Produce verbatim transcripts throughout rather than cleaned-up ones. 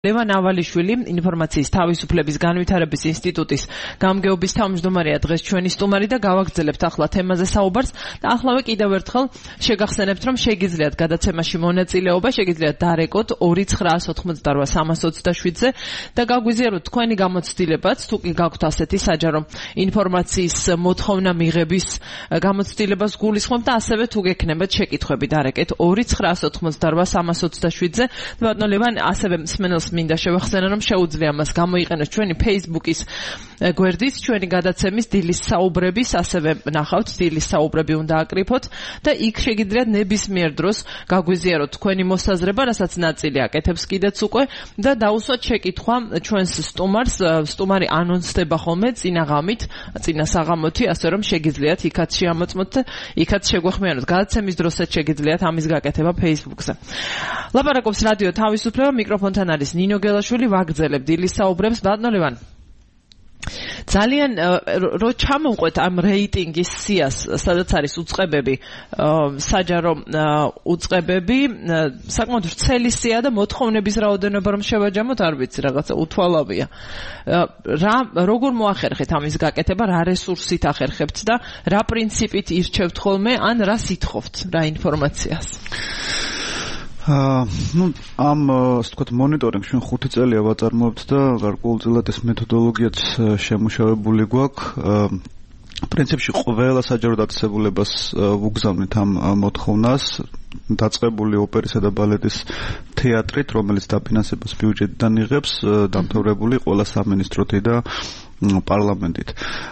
ლევან ავალიშვილი ინფორმაციის თავისუფლების განვითარების ინსტიტუტის გამგეობის თავმჯდომარეა დღეს ჩვენი სტუმარი და გავაგრძელებთ ახლა თემაზე საუბარს და ახლავე კიდევ ერთხელ შეგახსენებთ რომ შეგიძლიათ გადაცემაში მონაწილეობა შეგიძლიათ დარეკოთ ორი ცხრაას ოცდაოთხ სამას ოცდაშვიდზე და გაგვიზიაროთ თქვენი გამოცდილებაც თუ კი გაქვთ ასეთი საჯარო ინფორმაციის მოთხოვნა მიღების გამოცდილებას გულისხმობ და ასევე თუ გექნებათ შეკითხვები დარეკეთ ორი ცხრაას ოცდაოთხ სამას ოცდაშვიდზე ბატონო ლევან ასევე მსმენელს მინდა შევახსენო რომ შეუძლია მას გამოიყენოს ჩვენი Facebook-ის გვერდით ჩვენი გადაცემის დილის საუბრების ასევე ნახავთ დილის საუბრები უნდა აკრიფოთ და იქ შეგიძლიათ ნებისმიერ დროს გაგვიზიაროთ თქვენი მოსაზრება რასაც ნაწილი აკეთებს კიდეც უკვე და დაუსვათ შეკითხვა ჩვენს სტუმარს სტუმარი ანონსდება ხოლმე წინა ღამით წინა საღამოთი ასე რომ შეგიძლიათ იქაც შეამოწმოთ და იქაც შეგვეხმიანოთ გადაცემის დროსაც შეგიძლიათ ამის გაკეთება Facebook-ზე ლაპარაკობს რადიო თავისუფლება მიკროფონთან არის ნინო გელაშვილი ვაგრძელებ დილის საუბრებს ბატონო ლევან ძალიან რო ჩამოვყვეთ ამ რეიტინგის სიას სადაც არის უწყებები საჯარო უწყებები საკმაოდ ვრცელი სია და მოთხოვნების რაოდენობა რომ შევაჯამოთ არ ვიცი რაღაცა უთვალავია რა როგორ მოახერხეთ ამის გაკეთება რა რესურსით ახერხებთ და რა პრინციპით ირჩევთ ხოლმე ან რა სიტყვით რა ინფორმაციას აა ნუ ამ ასე ვთქვათ მონიტორინგს ჩვენ ხუთი წელია ვაწარმოებთ და გარკვეულწილად ეს მეთოდოლოგიაც შემუშავებული გვაქვს პრინციპში ყველა საჯარო დაწესებულებას ვუგზავნით ამ მოთხოვნას დაწყებული ოპერისა და ბალეტის თეატრით რომელიც დაფინანსებას ბიუჯეტიდან იღებს დამთავრებული ყველა სამინისტროთი და პარლამენტით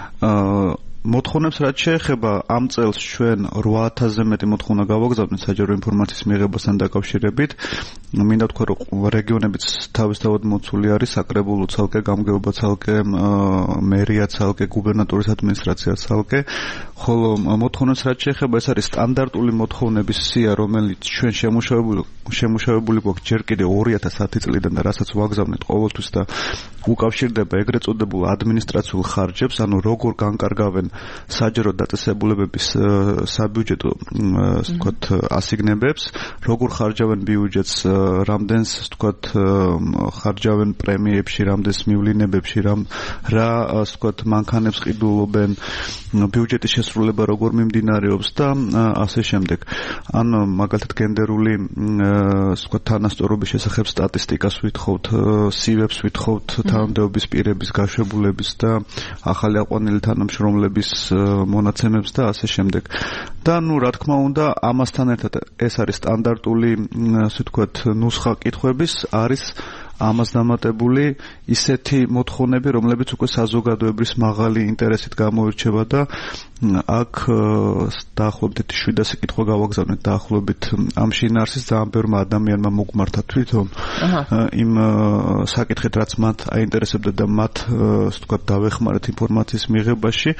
აა მოთხოვნებს რაც შეეხება ამ წელს ჩვენ რვა ათასზე მეტი მოთხოვნა გავაგზავნეთ საჯარო ინფორმაციის მიღებასთან დაკავშირებით მინდა ვთქვა რომ რეგიონებიც თავისთავად მოცული არის საკრებულო ცალკე გამგეობა ცალკე მერია ცალკე გუბერნატორის ადმინისტრაცია ცალკე ხოლო მოთხოვნებს რაც შეეხება ეს არის სტანდარტული მოთხოვნების სია რომელიც ჩვენ შემუშავებული შემუშავებული გვაქვს ჯერ კიდევ ორი ათას ათი წლიდან და რასაც ვაგზავნეთ ყოველთვის და უკავშირდება ეგრეთ წოდებულ ადმინისტრაციულ ხარჯებს ანუ როგორ განკარგავენ საჯარო დაწესებულებების საბიუჯეტო ასე ვთქვათ ასიგნებებს როგორ ხარჯავენ ბიუჯეტს რამდენს ასე ვთქვათ ხარჯავენ პრემიებში რამდენს მივლინებებში რამ რა ასე ვთქვათ მანქანებს ყიდულობენ ბიუჯეტის შესრულება როგორ მიმდინარეობს და ასე შემდეგ ან მაგალითად გენდერული ასე ვთქვათ თანასწორობის შესახებ სტატისტიკას ვითხოვთ სივებს ვითხოვთ თანამდებობის პირების გაშვებულების და ახალი აყვანილი თანამშრომლების მონაცემებს და ასე შემდეგ. და ნუ რა თქმა უნდა ამასთან ერთად ეს არის სტანდარტული ასე ვთქვათ ნუსხა კითხვების არის ამას დამატებული ისეთი მოთხოვნები რომლებიც უკვე საზოგადოების მაღალი ინტერესით გამოირჩევა და აქ დაახლოებით შვიდასი კითხვა გავაგზავნეთ დაახლოებით ამ შინაარსის ძალიან ბევრმა ადამიანმა მოგმართა თვითონ იმ საკითხით რაც მათ აინტერესებდა და მათ ასე ვთქვათ დავეხმარეთ ინფორმაციის მიღებაში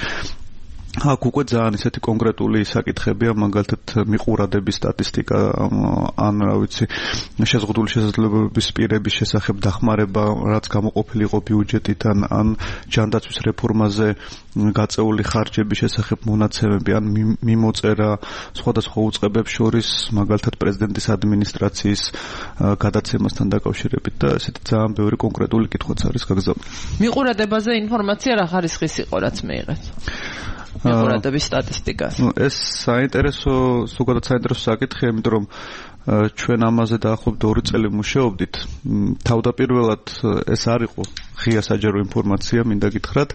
აქ უკვე ძალიან ისეთი კონკრეტული საკითხებია მაგალითად მიყურადების სტატისტიკა ან რა ვიცი შეზღუდული შესაძლებლობების პირების შესახებ დახმარება რაც გამოყოფილი იყო ბიუჯეტიდან ან ჯანდაცვის რეფორმაზე გაწეული ხარჯების შესახებ მონაცემები ან მიმოწერა სხვადასხვა უწყებებს შორის მაგალითად პრეზიდენტის ადმინისტრაციის გადაცემასთან დაკავშირებით და ესეთი ძალიან ბევრი კონკრეტული კითხვაც არის გაგზავნილი მიყურადებაზე ინფორმაცია რა ხარისხის იყო რაც მიიღეთ მიყურადების სტატისტიკას. ნუ ეს საინტერესო, ზოგადად საინტერესო საკითხია, იმიტომ რომ ჩვენ ამაზე დაახლოებით ორი წელი მუშაობდით. თავდაპირველად ეს არ იყო ღია საჯარო ინფორმაცია, მინდა გითხრათ.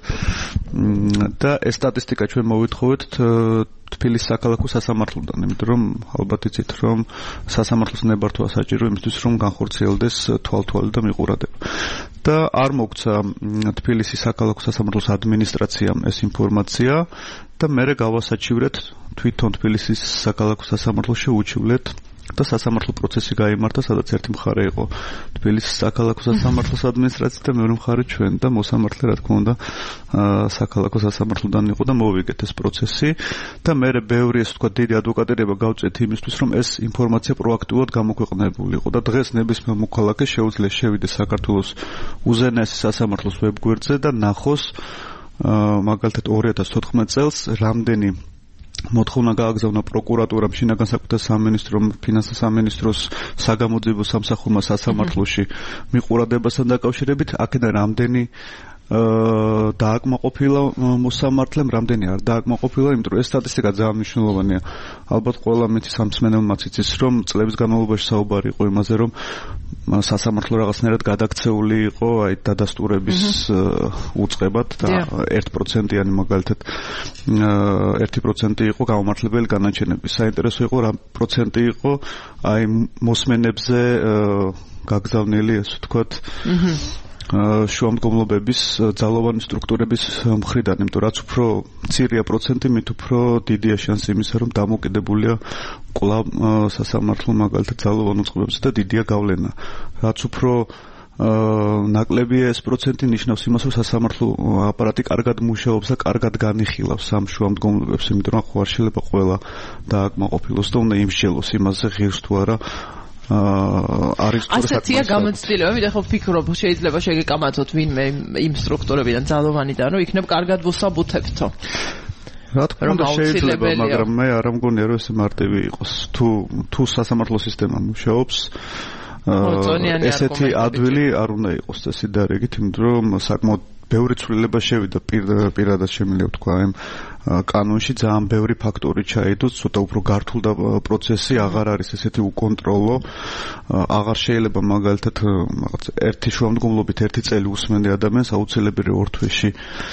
და ეს სტატისტიკა ჩვენ მოვითხოვეთ თბილისის საქალაქო სასამართლოდან, იმიტომ რომ ალბათ იცით რომ სასამართლოს ნებართვა საჭირო იმისთვის რომ განხორციელდეს თვალთვალი და მიყურადება. და არ მოგცა თბილისის საქალაქო სასამართლოს ადმინისტრაციამ ეს ინფორმაცია და მე გავასაჩივრეთ თვითონ თბილისის საქალაქო სასამართლოში უჩივლეთ და სასამართლო პროცესი გაიმართა, სადაც ერთი მხარე იყო თბილისის საქალაქო სასამართლოს ადმინისტრაცია და მეორე მხარე ჩვენ და მოსამართლე რა თქმა უნდა საქალაქო სასამართლოდან იყო და მოვიგეთ ეს პროცესი და მე ბევრი ასე ვთქვათ დიდი ადვოკატირება გავწეთ იმისთვის რომ ეს ინფორმაცია პროაქტიულად გამოქვეყნებული იყო და დღეს ნებისმიერ მოქალაქეს შეუძლია შევიდეს საქართველოს უზენაესი სასამართლოს ვებგვერდზე და ნახოს მაგალითად ორი ათას თოთხმეტ წელს რამდენი მოთხოვნა გააგზავნა პროკურატურამ, შინაგან საქმეთა სამინისტრომ, ფინანსთა სამინისტროს საგამოძიებო სამსახურმა სასამართლოში მიყურადებასთან დაკავშირებით, აქედან რამდენი დააკმაყოფილა მოსამართლემ, რამდენი არ დააკმაყოფილა, იმიტომ რომ ეს სტატისტიკა ძალიან მნიშვნელოვანია. ალბათ ყველა მითის ამ მსმენელმაც იცის, რომ წლების განმავლობაში საუბარი იყო იმაზე, რომ სასამართლო რაღაცნაირად გადაქცეული იყო აი დადასტურების უწყებად და ერთ პროცენტიანი მაგალითად ერთი პროცენტი იყო გამომართლებელი განაჩენები. საინტერესო იყო რა პროცენტი იყო აი მოსმენებზე გაგზავნილი, ასე ვთქვათ, შუამდგომლობების ძალოვანი სტრუქტურების მხრიდან, იმიტომ რაც უფრო მცირეა პროცენტი, მით უფრო დიდია შანსი იმისა, რომ დამოკიდებულია კვლავ სასამართლო მაგალითად ძალოვან უწყებებზე და დიდია გავლენა. რაც უფრო ნაკლებია ეს პროცენტი, ნიშნავს იმას, რომ სასამართლო აპარატი კარგად მუშაობს და კარგად განიხილავს ამ შუამდგომლობებს, იმიტომ რომ ხო არ შეიძლება ყველა დააკმაყოფილოს და უნდა იმსჯელოს იმაზე ღირს თუ არა არის თუ ასეთია გამოცდილება, მე ხო ვფიქრობ, შეიძლება შეგეკამათოთ ვინმე იმ სტრუქტურებიდან ძალოვანიდან, რომ იქნებ კარგად ვუსაბუთებთო. რა თქმა უნდა შეიძლება, მაგრამ მე არ მგონია რომ ეს მარტივი იყოს. თუ თუ სასამართლო სისტემა მუშაობს, ესეთი ადვილი არ უნდა იყოს წესი დარეგით, იმიტომ რომ საკმაოდ ბევრი ცვლილება შევიდა პირადად შემიძლია ვთქვა ამ კანონში, ძალიან ბევრი ფაქტორი ჩაიდო, ცოტა უფრო გართულდა პროცესი, აღარ არის ესეთი უკონტროლო, აღარ შეიძლება მაგალითად რაღაც ერთი შუამდგომლობით ერთი წელი უსმენდი ადამიანს აუცილებელი ორ თვეში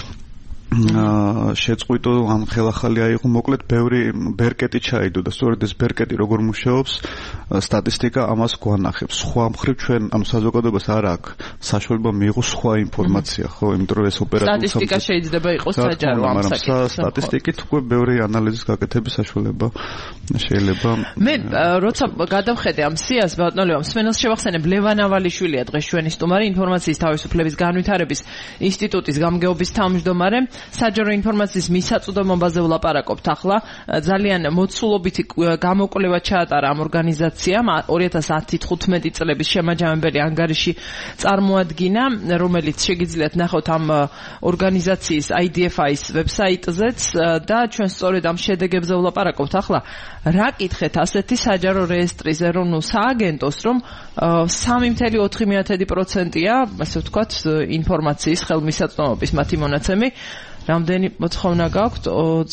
შეწყვიტო ან ხელახალი აიღო, მოკლედ ბევრი ბერკეტი ჩაიდო და სწორედ ეს ბერკეტი როგორ მუშაობს, სტატისტიკა ამას გვანახებს. სხვა მხრივ ჩვენ ამ საზოგადოებას არ აქვს საშუალება მიიღოს სხვა ინფორმაცია, ხო, იმიტომ რომ ეს ოპერატიული სტატისტიკა შეიძლება იყოს საჯარო ამ საკითხს. სტატისტიკით უკვე ბევრი ანალიზის გაკეთების საშუალება შეიძლება. მე როცა გადავხედე ამ სიას, ბატონო, მსმენელს შევახსენებ, ლევან ავალიშვილია დღეს ჩვენი სტუმარი, ინფორმაციის თავისუფლების განვითარების ინსტიტუტის გამგეობის თავმჯდომარე. საჯარო ინფორმაციის მისაწვდომობაზე ვლაპარაკობთ ახლა. ძალიან მოცულობითი გამოკვლევა ჩაატარა ამ ორგანიზაციამ ორი ათას ათი თხუთმეტი წლების შემაჯამებელი ანგარიში წარმოადგინა, რომელიც შეგიძლიათ ნახოთ ამ ორგანიზაციის I D F I-ის ვებსაიტზეც და ჩვენ სწორედ ამ შედეგებზე ვლაპარაკობთ ახლა. რა კითხეთ ასეთი საჯარო რეესტრის ეროვნულ სააგენტოს, რომ სამი წელი ოთხი პროცენტია, ასე ვთქვათ, ინფორმაციის ხელმისაწვდომობის მათი მონაცემი. რამდენი მოთხოვნა გაქვთ?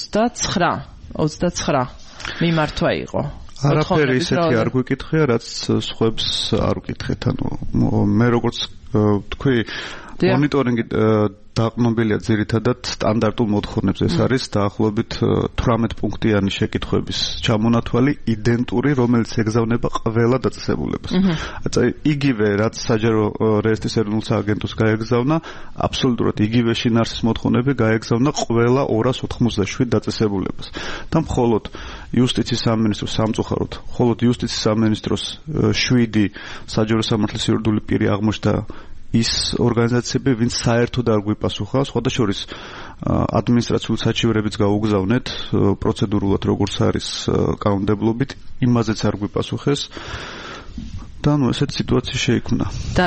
ოცდაცხრა მიმართვა იყო. არაფერი ისეთი არ გვიკითხია, რაც სხვებს არ ვკითხეთ. ანუ მე როგორც თქვი, მონიტორინგი დაყრდნობილია ძირითადად სტანდარტულ მოთხოვნებზე. ეს არის დაახლოებით თვრამეტ პუნქტიანი შეკითხვების ჩამონათვალი, იდენტური, რომელიც ეგზავნება ყველა დაწესებულებას. აი, იგივე რაც საჯარო რეესტრის ეროვნულ სააგენტოს გაეგზავნა, აბსოლუტურად იგივე შინაარსის მოთხოვნები გაეგზავნა ყველა ორას ოთხმოცდაშვიდ დაწესებულებას. და მხოლოდ იუსტიციის სამინისტროს სამწუხაროდ, მხოლოდ იუსტიციის სამინისტროს შვიდი საჯარო სამართლის იურიდიული პირი აღმოჩნდა ის ორგანიზაციები, ვინც საერთოდ არ გვიპასუხა, სხვადასხვა ადმინისტრაციული საჩივრებიც გაუგზავნეთ პროცედურულად, როგორც არის კანონმდებლობით, იმაზეც არ გვიპასუხეს. და ნუ ესეთი სიტუაცია შეიქმნა. და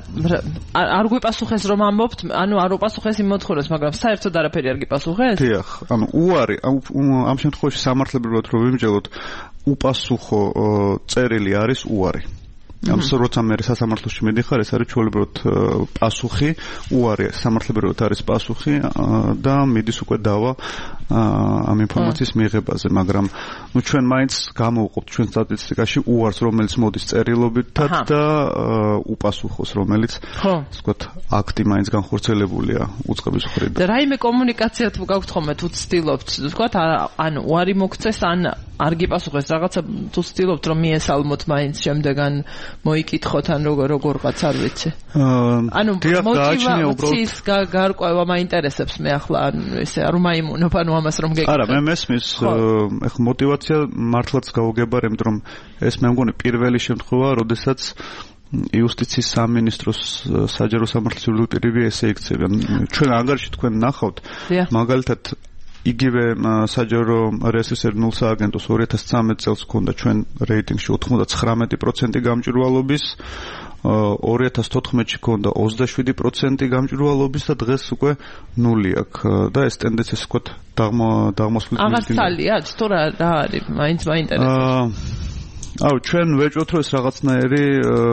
არ გვიპასუხეს რომ ამბობთ, ანუ არ უპასუხეს იმ მოთხოვნებს, მაგრამ საერთოდ არაფერი არ გიპასუხეს? დიახ, ანუ უარი, ამ შემთხვევაში სამართლებრივად რომ ვიმჯელოთ, უპასუხო წერილი არის უარი. ამ როცა მე სასამართლოში მედიხარ, ეს არის ჩვეულებრივად პასუხი, უარი სამართლებრივად არის პასუხი და მიდის უკვე დავა ამ ინფორმაციის მიღებაზე, მაგრამ ნუ ჩვენ მაინც გამოვყოფთ ჩვენ სტატისტიკაში უარს, რომელიც მოდის წერილობითად და უპასუხოს, რომელიც ასე ვთქვათ, აქტი მაინც განხორციელებულია უწყების მხრიდან. და რაიმე კომუნიკაცია თუ გაქვთ ხოლმე, თუ ცდილობთ, ვთქვათ, ანუ უარი მოგწეს, ან არ გიპასუხეს რაღაცა, თუ ცდილობთ რომ მიესალმოთ მაინც შემდეგან მოიკითხოთ ან როგორ როგორღაც არ ვიცი. ანუ მოტივაციის გარკვევა მაინტერესებს მე ახლა, ანუ ესე არ მაიმუნობ, ანუ ამას რომ გეკითხეთ. არა, მე მესმის, ეხლა მოტივაცია მართლაც გაუგებარ, იმიტომ რომ ეს მე მგონი პირველი შემთხვევა, როდესაც იუსტიციის სამინისტროს საჯარო სამართლის იურიდიული პირები ესე იქცევენ. ჩვენ ანგარიში თქვენ ნახავთ, მაგალითად იგივე საჯარო რეესტრის ეროვნულ სააგენტოს ორი ათას ცხრამეტ წელს ჰქონდა ჩვენ რეიტინგში ოთხმოცდაცხრამეტი პროცენტი გამჭვირვალობის, ორი ათას თოთხმეტში ქონდა ოცდაშვიდი პროცენტი გამჭვირვალობის და დღეს უკვე ნული აქვს და ეს ტენდენცია ვთქვათ დაღმასვლის აღარ ცალია თუ რა რა არის მაინც მაინტერესებს აუ ჩვენ ვეჭვოთ რომ ეს რაღაცნაირი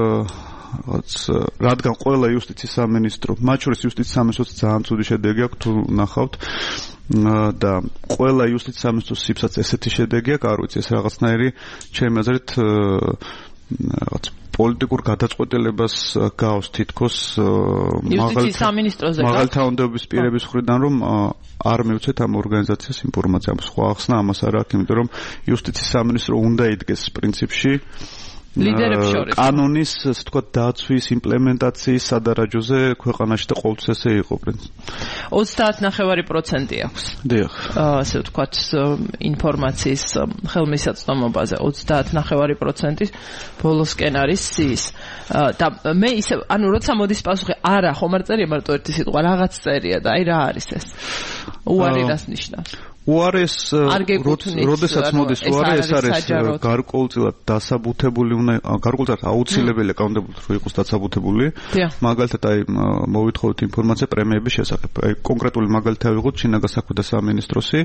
რაც რადგან ყველა იუსტიციის სამინისტრო მათ შორის იუსტიციის სამინისტროს ძალიან ცუდი შედეგი აქვს თუ ნახავთ და ყველა იუსტიციის სამინისტროს სიბსაც ესეთი შედეგი აქვს არ ვიცი ეს რაღაცნაირი ჩემი აზრით რაღაც პოლიტიკურ გადაწყვეტილებას გავს თითქოს იუსტიციის სამინისტროზე მაღალი თანამდებობის პირების მხრიდან რომ არ მივცეთ ამ ორგანიზაციას ინფორმაცია სხვა ახსნა ამას არ აქვს იმიტომ რომ იუსტიციის სამინისტრო უნდა იდგეს პრინციპში ლიდერებს შორის კანონის ასე ვთქვათ დაცვის იმპლემენტაციის სადარაჯოზე ქვეყანაში და ყოველთვის ესე იყო პრინციპი ოცდაათ ნახევარი პროცენტი აქვს დიახ ასე ვთქვათ ინფორმაციის ხელმისაწვდომობაზე ოცდაათ ნახევარი პროცენტი ბოლოსკენ არის სიის და მე ისე ანუ როცა მოდის პასუხი არა ხომ არ წერია მარტო ერთი სიტყვა რაღაც წერია და აი რა არის ეს უარი რას ნიშნავს უარეს როდესაც მოდის უარი ეს არის გარკვეულწილად დასაბუთებული უნდა გარკვეულწილად აუცილებელია კანონმდებლობით რომ იყოს დასაბუთებული მაგალითად აი მოვითხოვთ ინფორმაცია პრემიების შესახებ აი კონკრეტული მაგალითი ავიღოთ შინაგან საქმეთა სამინისტროსი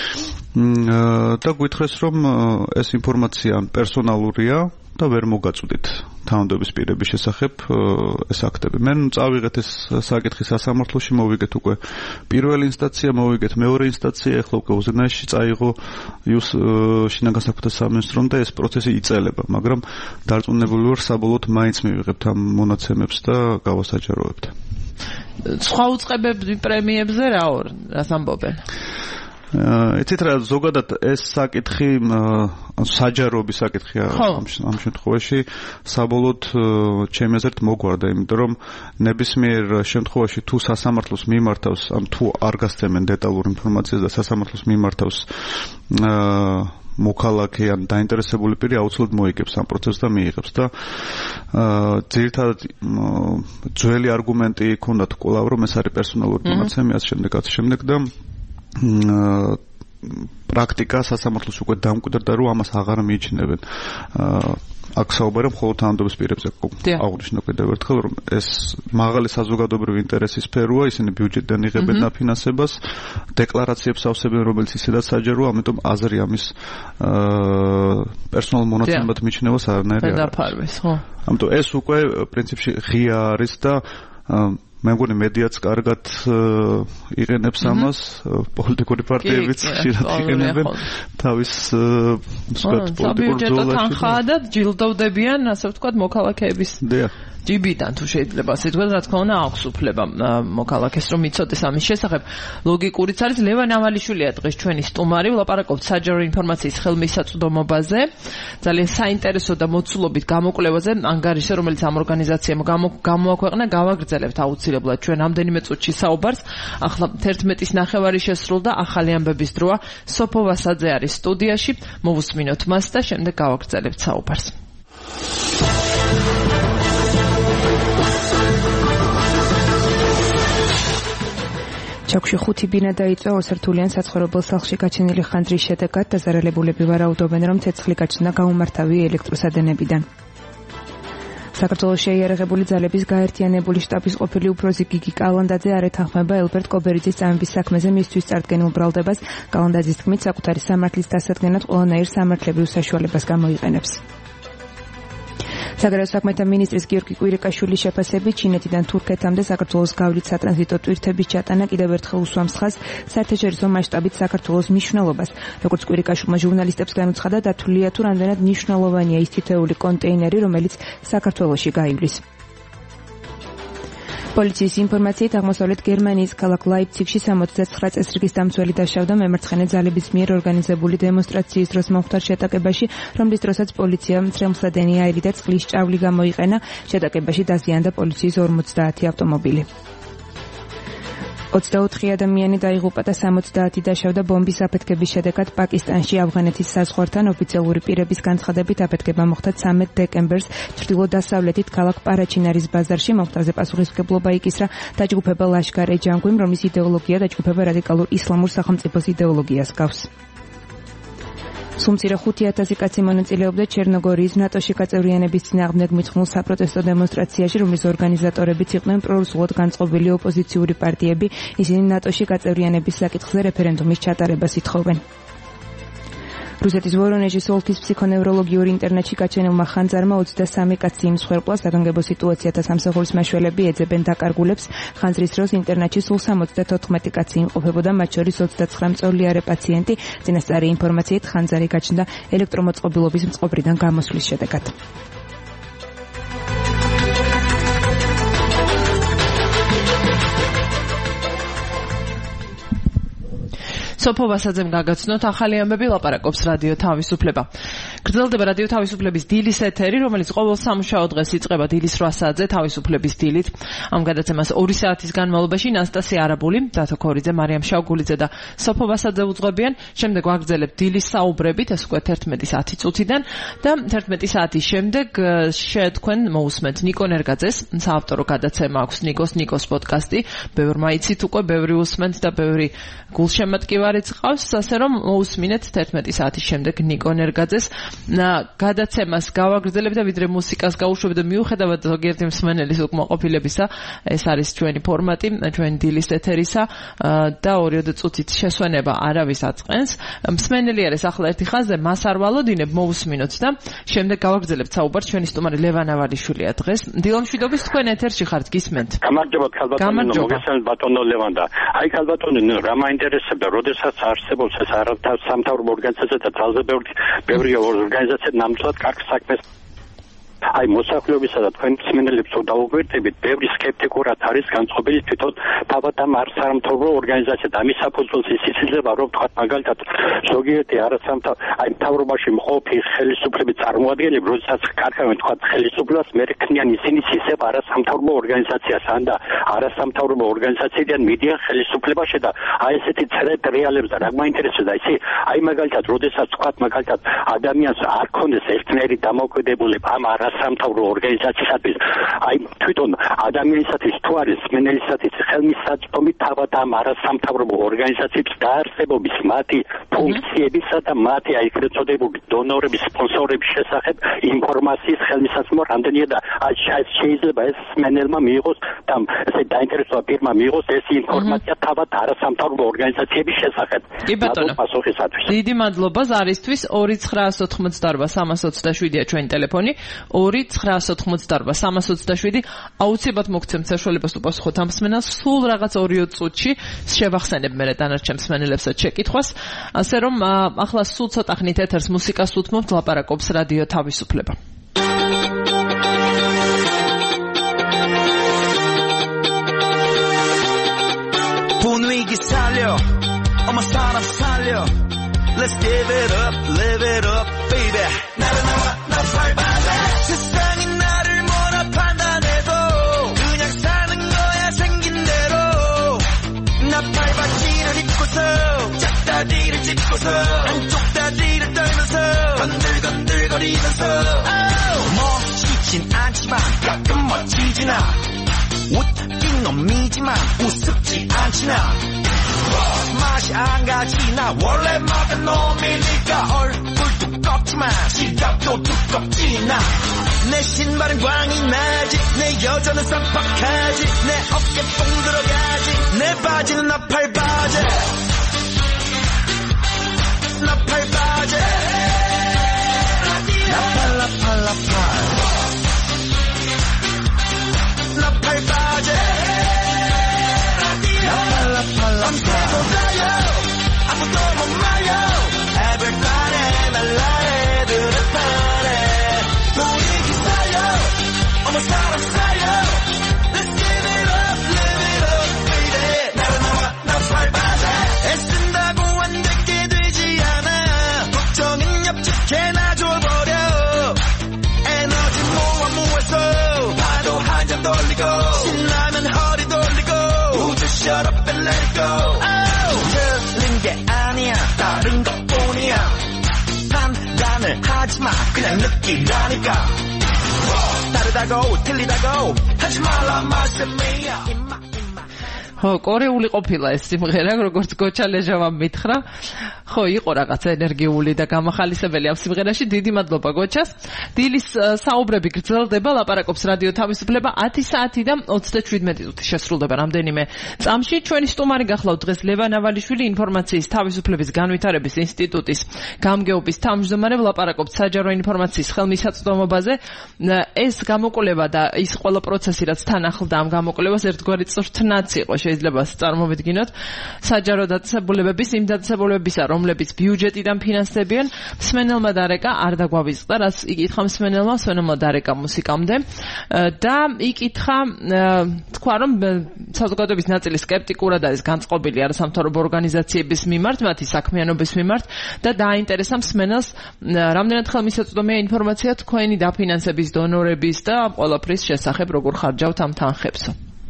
და გითხრეს რომ ეს ინფორმაცია პერსონალურია და ვერ მოგაწვდით თანამდებობის პირების შესახებ ეს აქტები. მე წავიღეთ ეს საკითხი სასამართლოში, მოვიგეთ უკვე პირველი ინსტანცია, მოვიგეთ მეორე ინსტანცია, ახლა უკვე უზენაესში წაიღო იუს შინაგან საქმეთა სამინისტრომ და ეს პროცესი იწელება, მაგრამ დარწმუნებული ვარ საბოლოოდ მაინც მივიღებთ ამ მონაცემებს და გავასაჯაროებთ. სხვა უწყებები პრემიებზე რა ორ რას ამბობენ? იცით რა ზოგადად ეს საკითხი საჯაროების საკითხია ამ შემთხვევაში საბოლოოდ ჩემი აზრით მოგვარდა იმიტომ რომ ნებისმიერ შემთხვევაში თუ სასამართლოს მიმართავს ან თუ არ გასცემენ დეტალურ ინფორმაციას და სასამართლოს მიმართავს მოქალაქე ან დაინტერესებული პირი აუცილებლად მოიგებს ამ პროცესს და მიიღებს და ძირითადად ძველი არგუმენტი ჰქონდათ კვლავ რომ ეს არის პერსონალური მონაცემი ასე შემდეგ ასე შემდეგ და პრაქტიკა სასამართლოს უკვე დამკვიდრდა რომ ამას აღარ მიიჩნევენ აქ საუბარია მხოლოდ თანამდებობის პირებზე აღნიშნო კიდევ ერთხელ რომ ეს მაღალი საზოგადოებრივი ინტერესის სფეროა ისინი ბიუჯეტიდან იღებენ დაფინანსებას დეკლარაციებს ავსებენ რომელიც ისედაც საჯაროა ამიტომ აზრი ამის პერსონალურ მონაცემად მიჩნევას არანაირი არ არის ხო ამიტომ ეს უკვე პრინციპში ღია არის და მე მგონი მედიაც კარგად იყენებს ამას, პოლიტიკური პარტიებიც ხშირად იყენებენ თავის ვთქვათ პოლიტიკურ ბრძოლაში. თანხაა და ჯილდოვდებიან, ასე ვთქვათ, მოქალაქეების ჯიბიდან თუ შეიძლება ასე ვთქვათ, რა თქმა უნდა აქვს უფლება მოქალაქეს რომ იცოდეს ამის შესახებ. ლოგიკურიც არის ლევან ავალიშვილია დღეს ჩვენი სტუმარი, ვლაპარაკობთ საჯარო ინფორმაციის ხელმისაწვდომობაზე. ძალიან საინტერესო და მოცულობით გამოკვლევაზე ანგარიშზე, რომელიც ამ ორგანიზაციამ გამოაქვეყნა, გავაგრძელებთ აუცილებლად ჩვენ ამდენიმე წუთში საუბარს. ახლა თერთმეტის ნახევარი შესრულდა, ახალი ამბების დროა. სოფო ვასაძე არის სტუდიაში. მოვუსმინოთ მას და შემდეგ გავაგრძელებთ საუბარს. ჩაქვში ხუთი ბინა დაიწვა ოსერთულიან საცხოვრებელ სახლში გაჩენილი ხანძრის შედეგად დაზარალებულები ვარაუდობენ, რომ ცეცხლი გაჩნდა გაუმართავი ელექტროსადენებიდან. საქართველოს შეიარაღებული ძალების გაერთიანებული შტაბის ყოფილი უფროსი გიგი კალანდაძე არ ეთანხმება ელბერტ კობერიძის წამების საქმეზე მისთვის წარდგენილ ბრალდებას. კალანდაძის თქმით, საკუთარი სამართლის დასადგენად ყველანაირ სამართლებრივ საშუალებას გამოიყენებს. საგარეო საქმეთა მინისტრის გიორგი კვირიკაშვილის შეფასებით ჩინეთიდან თურქეთამდე საქართველოს გავლით სატრანზიტო ტვირთების ჩატანა კიდევ ერთხელ უსვამს ხაზს საერთაშორისო მასშტაბით საქართველოს მნიშვნელობას. როგორც კვირიკაშვილმა ჟურნალისტებს განუცხადა, დათვლილია თუ რამდენად მნიშვნელოვანია ის თითოეული კონტეინერი, რომელიც საქართველოში გაივლის. პოლიციის ინფორმაციით აღმოსავლეთ გერმანიის ქალაქ ლაიფციგში სამოცდაცხრა წესრიგის დამცველი დაშავდა მემარცხენე ძალების მიერ ორგანიზებული დემონსტრაციის დროს მომხდარ შეტაკებაში, რომლის დროსაც პოლიციამ მცრემლსადენი აირი და წყლის ჭავლი გამოიყენა. შეტაკებაში დაზიანდა პოლიციის ორმოცდაათი ავტომობილი. ოცდაოთხი ადამიანი დაიღუპა და სამოცდაათი დაშავდა ბომბის აფეთქების შედეგად პაკისტანში ავღანეთის საზღვართან. ოფიციალური პირების განცხადებით აფეთქება მოხდა ცამეტ დეკემბერს ჩრდილო-დასავლეთით ქალაქ პარაჩინარის ბაზარში. მომხდარზე პასუხისმგებლობა იკისრა დაჯგუფებელ ლაშქარ-ე ჯანგუიმ, რომლის იდეოლოგია დაჯგუფება რადიკალურ ისლამურ სახელმწიფოს იდეოლოგიას გავს. სულ მცირე ხუთი ათასი კაცი მონაწილეობდა ჩერნოგორიის ნატოში გაწევრიანების წინააღმდეგ მიძღვნილ საპროტესტო დემონსტრაციაში, რომლის ორგანიზატორებიც იყვნენ პრორუსულად განწყობილი ოპოზიციური პარტიები. ისინი ნატოში გაწევრიანების საკითხზე რეფერენდუმის ჩატარებას ითხოვენ. რუსეთის ვორონეჟის ოლქის ფსიქონევროლოგიური ინტერნეტში გაჩენილმა ხანძარმა ოცდასამი კაცი იმსხვერპლა. საგანგებო სიტუაციათა სამსახურის მეშვეობები ეძებენ დაკარგულებს. ხანძრის დროს ინტერნეტში სულ სამოცდათოთხმეტი კაცი იმყოფებოდა, მათ შორის ოცდაცხრა მწოლიარე პაციენტი. წინასწარი ინფორმაციით ხანძარი გაჩნდა ელექტრომოწყობილობის მწყობრიდან გამოსვლის შედეგად. სოფო ვასაძემ გაგაცნოთ ახალი ამბები, ლაპარაკობს რადიო თავისუფლება. გრძელდება რადიო თავისუფლების დილის ეთერი, რომელიც ყოველ სამუშაო დღეს იწყება დილის რვა საათზე თავისუფლების დილით. ამ გადაცემას ორი საათის განმავლობაში ნასტასია არაბული, დათო ქორიძე, მარიამ შავგულიძე და სოფო ვასაძე უძღვებიან. შემდეგ ვაგრძელებთ დილის საუბრებით, ეს უკვე თერთმეტი საათი წუთიდან და თერთმეტი საათის შემდეგ შეთქვენ მოусმენთ ნიკო ნერგაძეს, საავტორო გადაცემა აქვს ნიკოს ნიკოს პოდკასტი. ბევრმა იცით უკვე, ბევრი უსმენთ და ბევრი გულშემატკივარიც ყავს, ასე რომ მოусმინეთ თერთმეტი საათის შემდეგ ნიკო ნერგაძეს. გადაცემას გავაგრძელებთ და ვიდრე მუსიკას გავუშვებთ და მიუხედავად ზოგიერთი მსმენელის უკმაყოფილებისა, ეს არის ჩვენი ფორმატი, ჩვენი დილის ეთერისა და ორიოდე წუთით შესვენება არავის აწყენს. მსმენელი არის ახლა ერთი ხაზზე, მას არ ვალოდინებ, მოусმინოთ და შემდეგ გავაგრძელებთ საუბარს. ჩვენი სტუმარი ლევან ავალიშვილია დღეს. დილამშვიდობის, თქვენ ეთერში ხართ, გისმენთ. გამარჯობა ქალბატონო, მოგესალმებით ბატონო ლევან და აი ქალბატონო, რა მაინტერესებდა, როდესაც არსებობს ეს არასამთავრობო ორგანიზაცია და ძალზე ბევრი ბევრი ორგანიზაცია ნამდვილად კარგ საქმეს აი მოსახლეობისა და თქვენ მსმენელებს დავუკვირდებით, ბევრი სკეპტიკურად არის განწყობილი თვითონ თავად ამ არასამთავრობო ორგანიზაციად. ამის საფუძველს ის იძლევა, რომ თქვა მაგალითად ზოგიერთი არასამთავრობო აი მთავრობაში მყოფი ხელისუფლების წარმოადგენლები, როდესაც კარგავენ თქვა ხელისუფლებას, მე რქნიან ისინი ისევ არასამთავრობო ორგანიზაციას ან და არასამთავრობო ორგანიზაციიდან მიდიან ხელისუფლებაში და აი ესეთი წერეთ რეალებს და რა მაინტერესებდა ისი აი მაგალითად როდესაც თქვა მაგალითად ადამიანს არ ქონდეს ერთნაირი დამოუკიდებლობა ამ არა სამთავრობო ორგანიზაციისათვის, აი თვითონ ადამიანისათვის თუ არის მსმენელისათვის ხელმისაწვდომი თავად ამ არასამთავრობო ორგანიზაციების დაარსებობის, მათი ფუნქციებისა და მათი აი ეგრეთ წოდებული დონორების, სპონსორების შესახებ ინფორმაციის ხელმისაწვდომი რამდენია და აი შეიძლება ეს მსმენელმა მიიღოს და ესე დაინტერესება პირმა მიიღოს ეს ინფორმაცია თავად არასამთავრობო ორგანიზაციების შესახებ. კი ბატონო, დიდი მადლობა ზარისთვის. ორი ცხრაასი ოცდაოთხმოცდაორბა სამასი ოცდაშვიდია ჩვენი ტელეფონი. ორი ცხრაასი ოცდაოთხმოცდაორბა სამასი ოცდაშვიდი. აუცილებლად მოგცემთ საშუალებას უპასუხოთ ამ მსმენელს. სულ რაღაც ორიოდე წუთში შევახსენებ მე დანარჩენ მსმენელებსაც შეკითხვას. ასე რომ ახლა სულ ცოტა ხნით ეთერს მუსიკას უთმობთ, ლაპარაკობს რადიო თავისუფლება. 분위기 살려 어머 사람 살려 Let's give it up, live it up, baby 나를 나와 나 살바래 세상이 나를 뭐라 판단해도 그냥 사는 거야 생긴 대로 나 팔바지를 입고서 짝다리를 짚고서 한쪽 다리를 떨면서 건들건들거리면서 oh, 멋지진 않지만 가끔 멋지진 않아 웃긴 놈이지만 우습지 않지나 맛이 안 가지나 원래 먹은 놈이니까 얼굴 두껍지만 지갑도 두껍지나 내 신발은 광이 나지 내 여자는 쌈박하지 내 어깨 뽕 들어가지 내 바지는 나팔바지 나팔바지 나팔라팔라팔 나팔바지 나팔라팔라팔 아무도 못 말려 Everybody 날라해 들었다래 분위기 살려 어머 사람 살려 Let's give it up, live it up, baby 나를 나와 나팔바지 애쓴다고 안 되게 되지 않아 걱정은 옆집게 놔줘버려 에너지 모아 모아서 파도 한 잔 돌리고 신나면 허리 돌리고 Shut up and let it go oh, 틀린 게 아니야 다른 것뿐이야 판단을 하지마 그냥 느끼라니까 다르다고 틀리다고 하지 말라 말씀이야 ხო, კორეული ყოფილა ეს სიმღერა, როგორც გოჩა ლეჟავამ მითხრა. ხო, იყო რაღაცა ენერგიული და გამახალისებელი ამ სიმღერაში. დიდი მადლობა გოჩას. დილის საუბრები გრძელდება, ლაპარაკობს რადიო თავისუფლება ათი საათი და ოცდაშვიდმეტი წუთი შესრულდება რამდენიმე წამში. ჩვენი სტუმარი გახლავთ დღეს ლევან ავალიშვილი, ინფორმაციის თავისუფლების განვითარების ინსტიტუტის გამგეობის თავმჯდომარე, ვლაპარაკობთ საჯარო ინფორმაციის ხელმისაწვდომობაზე. ეს გამოკვლევა და ის ყველა პროცესი, რაც თან ახლდა ამ გამოკვლევას, ერთგვარი წვრთნაც იყო, შეიძლება წარმოვიდგინოთ. საჯარო დაწესებულებების იმ დაწესებულებებისა, რომლებიც ბიუჯეტიდან ფინანსდებიან, მსმენელმა დარეკა არ დაგვავიწყდა, რაც იკითხა მსმენელმა, მსმენელმა დარეკა მუსიკამდე და იკითხა, თქვა რომ საზოგადოების ნაწილი სკეპტიკურად არის განწყობილი არასამთავრობო ორგანიზაციების მიმართ, მათი საქმიანობის მიმართ და დააინტერესა მსმენელს რამდენად ხელმისაწვდომია ინფორმაცია თქვენი დაფინანსების, დონორების და ყველაფრის შესახებ, როგორ ხარჯავთ ამ თანხებსო.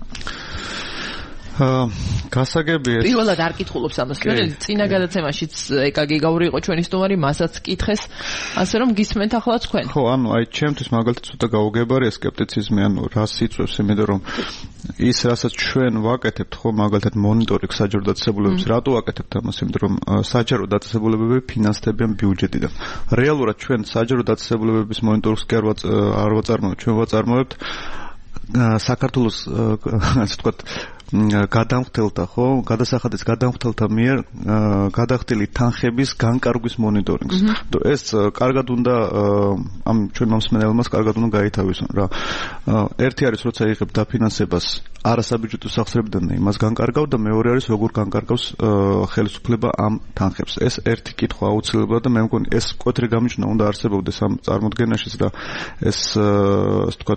აა გასაგებია. პირველად არ კითხულობს ამას. წინა გადაცემაშიც ეკაგი გაური იყო ჩვენი სტუმარი, მასაც კითხეს, ასე რომ გისმენთ ახლა თქვენ. ხო, ანუ აი ჩემთვის მაგალითად ცოტა გაუგებარია სკეპტიციზმი, ანუ რას იწვევს, იმიტომ რომ ის რასაც ჩვენ ვაკეთებთ, ხო, მაგალითად მონიტორინგ საჯარო დაწესებულებებს, რატო ვაკეთებთ ამას, იმიტომ რომ საჯარო დაწესებულებები ფინანსდებიან ბიუჯეტიდან. რეალურად ჩვენ საჯარო დაწესებულებების მონიტორინგს კი არ ვაწარმოებთ, ჩვენ ვაწარმოებთ საქართველოს ასე ვთქვათ გადამხდელთა, ხო, გადასახადის გადამხდელთა მიერ გადახდილი თანხების განკარგვის მონიტორინგს. ეს კარგად უნდა ამ ჩვენ მომსმენელმას კარგად უნდა გაითავისონ რა. ერთი არის როცა იღებ დაფინანსებას არასაბიუჯეტო სახსრებიდან იმას განკარგავ და მეორე არის როგორ განკარგავს ხელისუფლება ამ თანხებს. ეს ერთი კითხვა აუცილებლად და მე მგონი ეს კვეთრი გამიჯნა უნდა არსებობდეს ამ წარმოდგენაშიც და ეს ასე ვთქვათ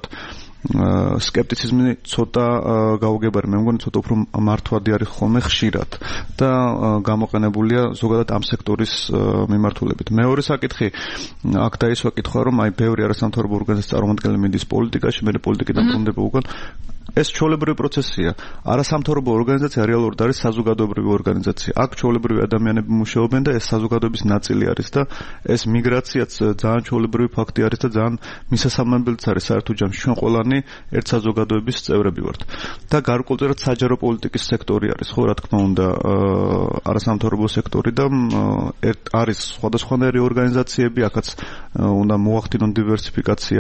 სკეპტიციზმი ცოტა გაუგებარი, მე მგონი ცოტა უფრო მართვადი არის ხოლმე ხშირად და გამოყენებულია ზოგადად ამ სექტორის მიმართულებით. მეორე საკითხი აქ დაისვა კითხვა, რომ აი ბევრი არასამთავრობო ორგანიზაციის წარმომადგენელი მიდის პოლიტიკაში, მე პოლიტიკიდან ბრუნდება უკან. ეს ჩვეულებრივი პროცესია. არასამთავრობო ორგანიზაცია რეალურად არის საზოგადოებრივი ორგანიზაცია. აქ ჩვეულებრივი ადამიანები მუშაობენ და ეს საზოგადოების ნაწილი არის და ეს მიგრაციაც ძალიან ჩვეულებრივი ფაქტი არის და ძალიან მისასალმებელიც არის საერთო ჯამში. ჩვენ ყველანი ერთ საზოგადოების წევრები ვართ. და გარკვეულწილად საჯარო პოლიტიკის სექტორი არის, ხო, რა თქმა უნდა, არასამთავრობო სექტორი და არის სხვადასხვანაირი ორგანიზაციები, აქაც უნდა მოახდინონ დივერსიფიკაცია.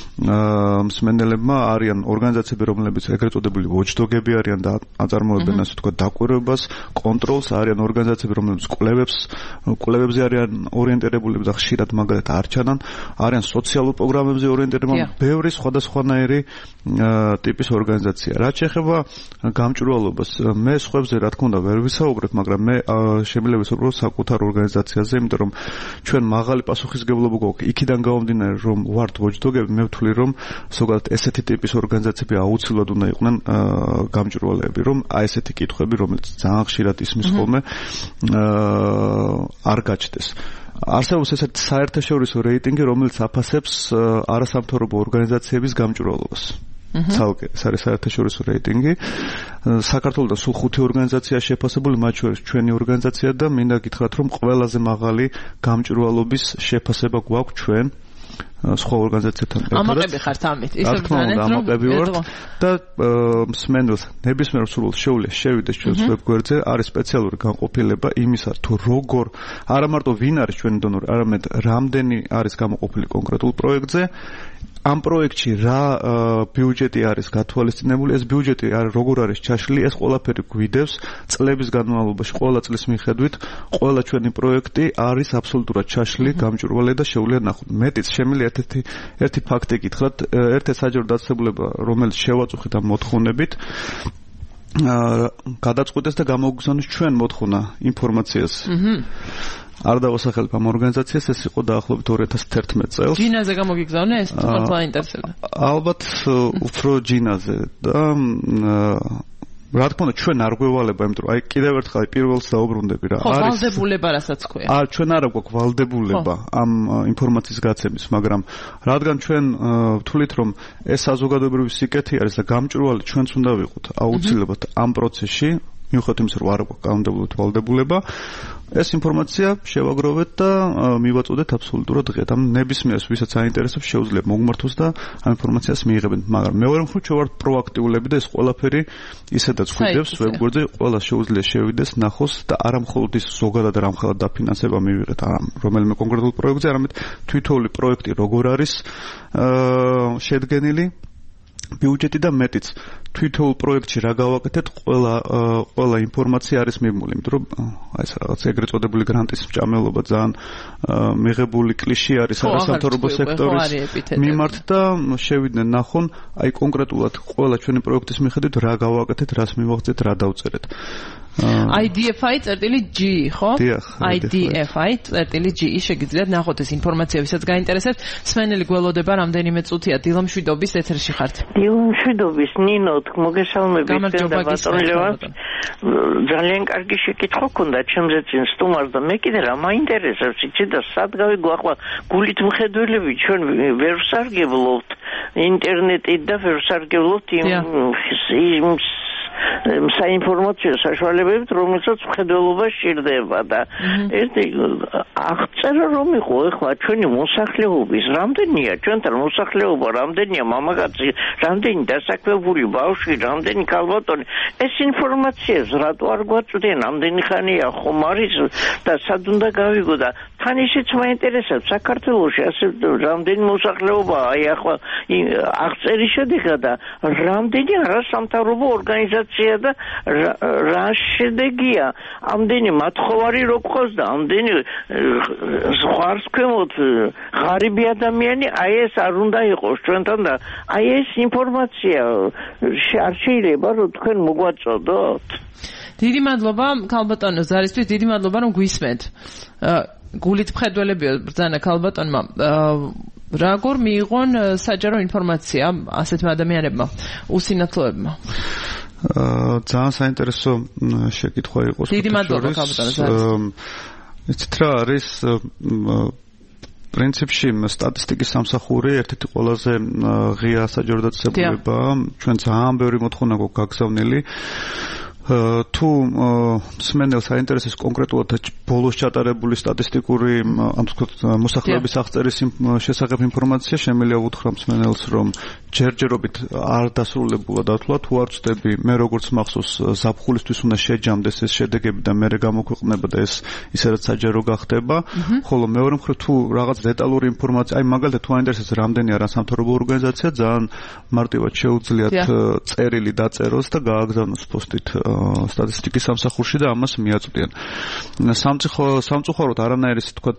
მსმენელებმა არიან ორგანიზაციები, რომლებიც ეგრეთ წოდებული watchdog-ები არიან და აწარმოებენ ასე ვთქვათ დაკვირვებას, კონტროლს, არიან ორგანიზაციები, რომლებიც კვლევებს, კვლევებზე არიან ორიენტირებული და ხშირად მაგალითად არ ჩანან, არიან სოციალურ პროგრამებზე ორიენტირებული, ბევრი სხვადასხვანაირი ტიპის ორგანიზაცია. რაც შეეხება გამჭვირვალობას, მე სხვებზე რა თქმა უნდა ვერ ვისაუბრებ, მაგრამ მე შემიძლია ვისაუბრო საკუთარ ორგანიზაციაზე, იმიტომ რომ ჩვენ მაღალი პასუხისმგებლობა გვაქვს. იქიდან გამომდინარე, რომ ვართ watchdog-ები, მე ვთვლი, რომ ზოგადად ესეთი ტიპის ორგანიზაციები აუცილებლად უნდა იყვნენ გამჭვირვალეები, რომ აი ესეთი კითხვები, რომელიც ძალიან ხშირად ისმის ხოლმე, არ გაჩნდეს. არსებობს ესეთი საერთაშორისო რეიტინგი, რომელიც აფასებს არასამთავრობო ორგანიზაციების გამჭვირვალობას. ცალკე ეს არის საერთაშორისო რეიტინგი. საქართველოსთან სულ ხუთი ორგანიზაციაა შეფასებული, მათ შორის ჩვენი ორგანიზაცია და მინდა გითხრათ, რომ ყველაზე მაღალი გამჭვირვალობის შეფასება გვაქვს ჩვენ სხვა ორგანიზაციებთან ერთად. ამაყები ხართ ამით, ისე ბრძანეთ, რომ ამაყები ვართ და მსმენელს ნებისმიერ სურვილს შეუძლია შევიდეს ჩვენს ვებგვერდზე, არის სპეციალური განყოფილება იმისა, თუ როგორ არა მარტო ვინ არის ჩვენი დონორი, არამედ რამდენი არის გამოყოფილი კონკრეტულ პროექტზე. ამ პროექტში რა ბიუჯეტი არის გათვალისწინებული, ეს ბიუჯეტი როგორ არის ჩაშლილი, ეს ყველაფერი გვიდევს წლების განმავლობაში, ყველა წლის მიხედვით, ყველა ჩვენი პროექტი არის აბსოლუტურად ჩაშლილი, გამჭვირვალე და შეუძლია ნახოთ. მეტიც შემიძლია ერთ-ერთი ერთი ფაქტი გითხრათ, ერთ-ერთი საჯარო დაწესებულება, რომელიც შევაწუხეთ ამ მოთხოვნებით, გადაწყვეტეს და გამოგზავნეს ჩვენ მოთხოვნა ინფორმაციას. არ დავასახელებ ამ ორგანიზაციას, ეს იყო დაახლოებით ორი ათას თერთმეტ წელს. ჯინაზე გამოგიგზავნეს? თუმცა ინტერესებდა. ალბათ უფრო ჯინაზე და რა თქმა უნდა ჩვენ არ გვევალება, იმიტომ რომ აი კიდევ ერთხელ პირველს დაუბრუნდები რა. არის ვალდებულება, რასაც ქვია. აა ჩვენ არა გვაქვს ვალდებულება ამ ინფორმაციის გაცემის, მაგრამ რადგან ჩვენ ვთვლით, რომ ეს საზოგადოებრივი სიკეთე არის და გამჭვირვალე ჩვენც უნდა ვიყოთ აუცილებლად ამ პროცესში, მიუხედავად იმისა, რომ არ აქვს კანონმდებლობით ვალდებულება, ეს ინფორმაცია შევაგროვეთ და მივაწოდეთ აბსოლუტურად ღიად. ამ ნებისმიერს, ვისაც აინტერესებს, შეუძლია მოგმართოს და ამ ინფორმაციას მიიღებენ. მაგრამ მეორე მხრივ ჩვენ ვართ პროაქტიულები და ეს ყველაფერი ისედაც გვიდევს ვებგვერდზე, ყველა შეუძლია შევიდეს, ნახოს და არა მხოლოდ ის ზოგადად რამხელა დაფინანსება მივიღეთ ამ რომელიმე კონკრეტულ პროექტზე, არამედ თვითოული პროექტი როგორ არის შედგენილი ბიუჯეტი და მეტიც თვითოულ პროექტში რა გავაკეთეთ, ყველა ყველა ინფორმაცია არის მიბმული, იმიტომ რომ აი ეს რაღაც ეგრეთ წოდებული გრანტის მჭამელობა ძალიან მიღებული კლიშე არის არასამთავრობო სექტორის მიმართ და შევიდნენ ნახონ, აი კონკრეტულად ყველა ჩვენი პროექტის მიხედვით რა გავაკეთეთ, რას მივაღწევთ, რა დავწერეთ. I D F I წერტილი G, ხო? I D F I წერტილი G შეგიძლიათ ნახოთ ეს ინფორმაცია, ვისაც გაინტერესებს. სმენელი გველოდება რამდენიმე წუთია დილამშვიდობის ეთერში ხართ. დილამშვიდობის ნინო, მოგესალმებით და ბატონლევან. ძალიან კარგი შეკითხვა ქონდა ჩემზე წინ სტუმარს და მე კიდე რა მაინტერესებს, იცი და სად გავიგო ახლა გულით მხედველები ჩვენ ვერ ვსარგებლობთ ინტერნეტით და ვერ ვსარგებლობთ იმ საინფორმაციო საშუალებებით, რომელსაც მხედველობა სჭირდება და ეს აღწერა რომ იყო ახლა ჩვენი მოსახლეობის რამდენია, ჩვენთან მოსახლეობა რამდენია, მამაკაცი, რამდენი დასაქმებული ბავშვი, რამდენი ქალბატონი, ეს ინფორმაციას რატო არ გვაწვდიან, რამდენი ხანია ხომ არის და სად უნდა გავიგო და თან ისიც მაინტერესებს საქართველოში ასე რამდენი მოსახლეობა, აი ახლა აღწერის შედეგად და რამდენი არასამთავრობო ორგანიზაცია და რა შედეგია ამდენი მათხოვარი რო გყავს და ამდენი ზღვარს ქვემოთ ღარიბი ადამიანი აი ეს არ უნდა იყოს ჩვენთან და აი ეს ინფორმაცია არ შეიძლება რომ თქვენ მოგვაწოდოთ. დიდი მადლობა ქალბატონო ზარისთვის, დიდი მადლობა რომ გვისმენთ. გულით მხედველებიო ბრძანა ქალბატონმა, როგორ მიიღონ საჯარო ინფორმაცია ასეთმა ადამიანებმა, უსინათლოებმა? ძალიან საინტერესო შეკითხვა იყო. დიდი მადლობა ქალბატონო. იცით რა არის პრინციპში სტატისტიკის სამსახური ერთ-ერთი ყველაზე ღია საჯარო დაწესებულება. ჩვენ ძალიან ბევრი მოთხოვნა გვაქვს გაგზავნილი. თუ მსმენელს აინტერესებს კონკრეტულად ბოლოს ჩატარებული სტატისტიკური ამ თქვა მოსახლეობის აღწერის შესახებ ინფორმაცია, შემიძლია უთხრა მსმენელს, რომ ჯერჯერობით არ დასრულებულა დათვლა, თუ არ ვწდები, მე როგორც მახსოვს ზაფხულისთვის უნდა შეჯამდეს ეს შედეგები და მე გამოქვეყნება და ეს ისედაც საჯარო გახდება, ხოლო მეორე მხრივ თუ რაღაც დეტალური ინფორმაცია, აი მაგალითად თუ აინტერესებს რამდენი არასამთავრობო ორგანიზაცია, ძალიან მარტივად შეუძლიათ წერილი დაწეროს და გააგზავნოს პოსტით სტატისტიკის სამსახურში და ამას მიაწვდიან. სამწუხაროდ არანაირი ისე თქვათ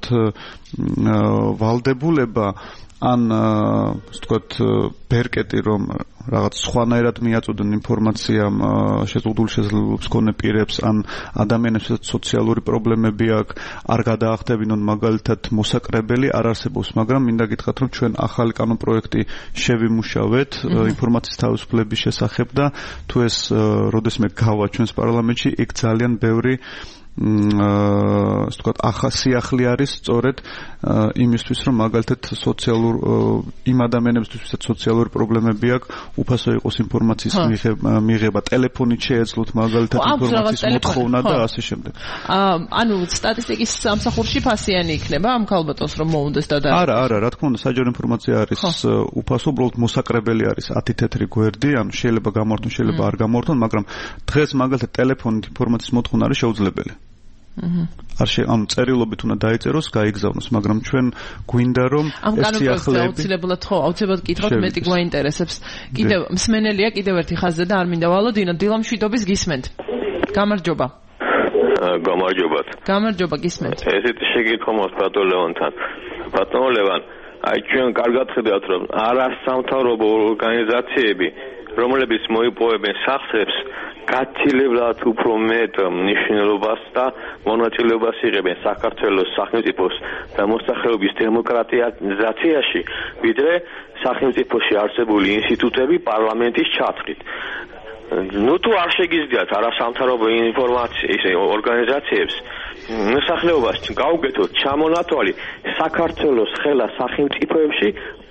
ვალდებულება ან ასე ვთქვათ ბერკეტი რომ რაღაც სხვანაირად მიაწვდონ ინფორმაციამ შეზღუდული შესაძლებლობების მქონე პირებს ან ადამიანებს, სადაც სოციალური პრობლემები აქვს, არ გადაახდებინონ მაგალითად მოსაკრებელი არ არსებობს, მაგრამ მინდა გითხრათ რომ ჩვენ ახალი კანონპროექტი შევიმუშავეთ ინფორმაციის თავისუფლების შესახებ და თუ ეს როდესმე გავა ჩვენს პარლამენტში, იქ ძალიან ბევრი ასე ვთქვათ ახასიახლი არის სწორედ იმისთვის რომ მაგალითად სოციალურ იმ ადამიანებისთვის ვისაც სოციალური პრობლემები აქვს უფასო იყოს ინფორმაციის მიღება ტელეფონით შეეძლოთ მაგალითად ინფორმაციის მოთხოვნა და ასე შემდეგ. ანუ სტატისტიკის სამსახურში ფასიანი იქნება ამ ქალბატონს რომ მოუნდეს და არა არა რა თქმა უნდა საჯარო ინფორმაცია არის უფასო, უბრალოდ მოსაკრებელი არის ათი თეთრი გვერდი, ანუ შეიძლება გამართონ, შეიძლება არ გამართონ, მაგრამ დღეს მაგალითად ტელეფონით ინფორმაციის მოთხოვნა არის შეუძლებელი. არ შე ამ წერილობით უნდა დაიწეროს, გაიგზავნოს, მაგრამ ჩვენ გვინდა რომ ეს სიახლეები აუცილებლად ხო, აუცილებლად კითხავთ, მეტი გვაინტერესებს. კიდევ მსმენელია, კიდევ ერთი ხაზზე და არ მინდა ვალო, დინო, დილამშვიდობის გისმენთ. გამარჯობა. გამარჯობათ. გამარჯობა, გისმენთ. ესეთი შეკითხვა მაქვს ბატონ ლევანთან. ბატონ ლევან, აი ჩვენ კარგად ხედავთ რომ არასამთავრობო ორგანიზაციები, რომლებიც მოიპოვებენ სახსრებს, გაცილებლად უფრო მეტ მნიშვნელობას და მონაწილეობას იღებენ საქართველოს სახელმწიფოს და მოსახლეობის დემოკრატიზაციაში, ვიდრე სახელმწიფოში არსებული ინსტიტუტები პარლამენტის ჩათვლით. ნუ თუ არ შეგიძლიათ არასამთავრობო ინფორმაციის ორგანიზაციებს მოსახლეობას გავუკეთოთ ჩამონათვალი საქართველოს ხელა სახელმწიფოებში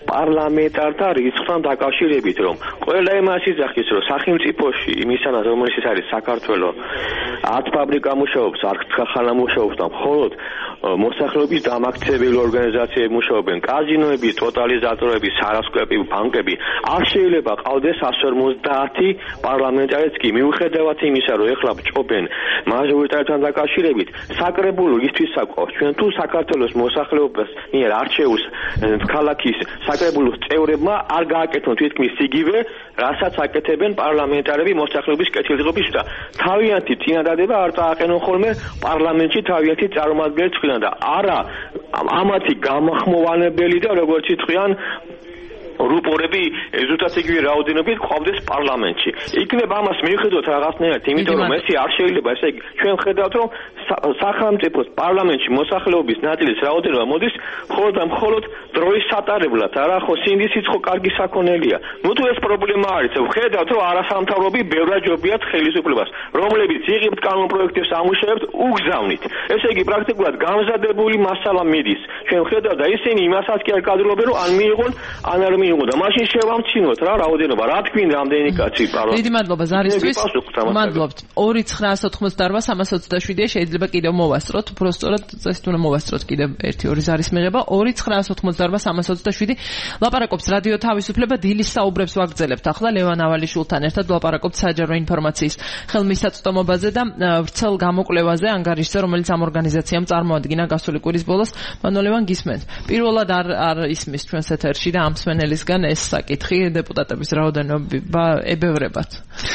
პარლამენტართა რიცხვთან დაკავშირებით, რომ ყველა იმას იძახის, რომ სახელმწიფოში იმისანა, რომელიც არის საქართველოს ათ ფაბრიკა მუშაობს, არც ქარხანა მუშაობს და მხოლოდ მოსახლეობის დამაქცეველი ორგანიზაციები მუშაობენ, კაზინოები, ტოტალიზატორები, სარასკვები, ბანკები, არ შეიძლება ყავდეს εκατს ორმოცდაათი პარლამენტარიც კი, მიუხედავად იმისა, რომ ეხლა ბჭობენ მაჟორიტართან დაკავშირებით, საკრებულო ისთვის საკყავს. ჩვენ თუ საქართველოს მოსახლეობას მიერ არჩეულს ქალაქის საკრებულოს წევრებმა არ გააკეთონ თითქმის იგივე, რასაც აკეთებენ პარლამენტარები მოსახლეობის კეთილდღეობის და თავიანთი წინადადება არ წააყენონ ხოლმე პარლამენტში თავიანთი წარმომადგენელი თქვენ და არა ამათი გამახმოვანებელი და როგორც იტყვიან რუპორები ზუსტად იგივე რაოდენობით ყავდეს პარლამენტში. იქნებ ამას მიუხედავად რაღაცნაირად, იმიტომ რომ ესე არ შეიძლება, ესე იგი ჩვენ ხედავთ რომ სახელმწიფოს პარლამენტში მოსახლეობის ნაწილის რაოდენობა მოდის მხოლოდ და მხოლოდ დროის სატარებლად, არა ხო სინდისიც ხო კარგი საქონელია. ნუ თუ ეს პრობლემა არის, ხედავთ რომ არასამთავრობი ბევრად ჯობიათ ხელისუფლებას, რომლებიც იღებთ კანონპროექტებს ამუშავებთ უგზავნით. ესე იგი პრაქტიკულად გამზადებული მასალა მიდის. ჩვენ ხედავთ და ისინი იმასაც კი არ კადრობენ რომ ან მიიღონ, ან არ მიიღონ და მაშინ შევამჩინოთ რა რაოდენობა, რა თქვენ რამდენი კაცი პარლამენტში. დიდი მადლობა ზარისთვის. მადლობთ. ორი ცხრაას ოცდაოთხმოცდაარბა სამას ოცდაშვიდია შეიძლება კიდევ მოვასწროთ, უფრო სწორად წესით უნდა მოვასწროთ კიდევ ერთი ორი ზარის მიღება. ორი ცხრაას ოცდაოთხმოცდაარბა სამას ოცდაშვიდი. ლაპარაკობს რადიო თავისუფლება, დილის საუბრებს ვაგრძელებთ ახლა ლევან ავალიშვილთან ერთად ლაპარაკობთ საჯარო ინფორმაციის ხელმისაწვდომობაზე და ვრცელ გამოკვლევაზე ანგარიშზე, რომელიც ამ ორგანიზაციამ წარმოადგინა გასული კვირის ბოლოს. მანოლევან გისმენთ. პირველად არ არ ისმის ჩვენს ეთერში და ამ სვენელისგან ეს საკითხი დეპუტატების რაოდენობა ებევრებათ.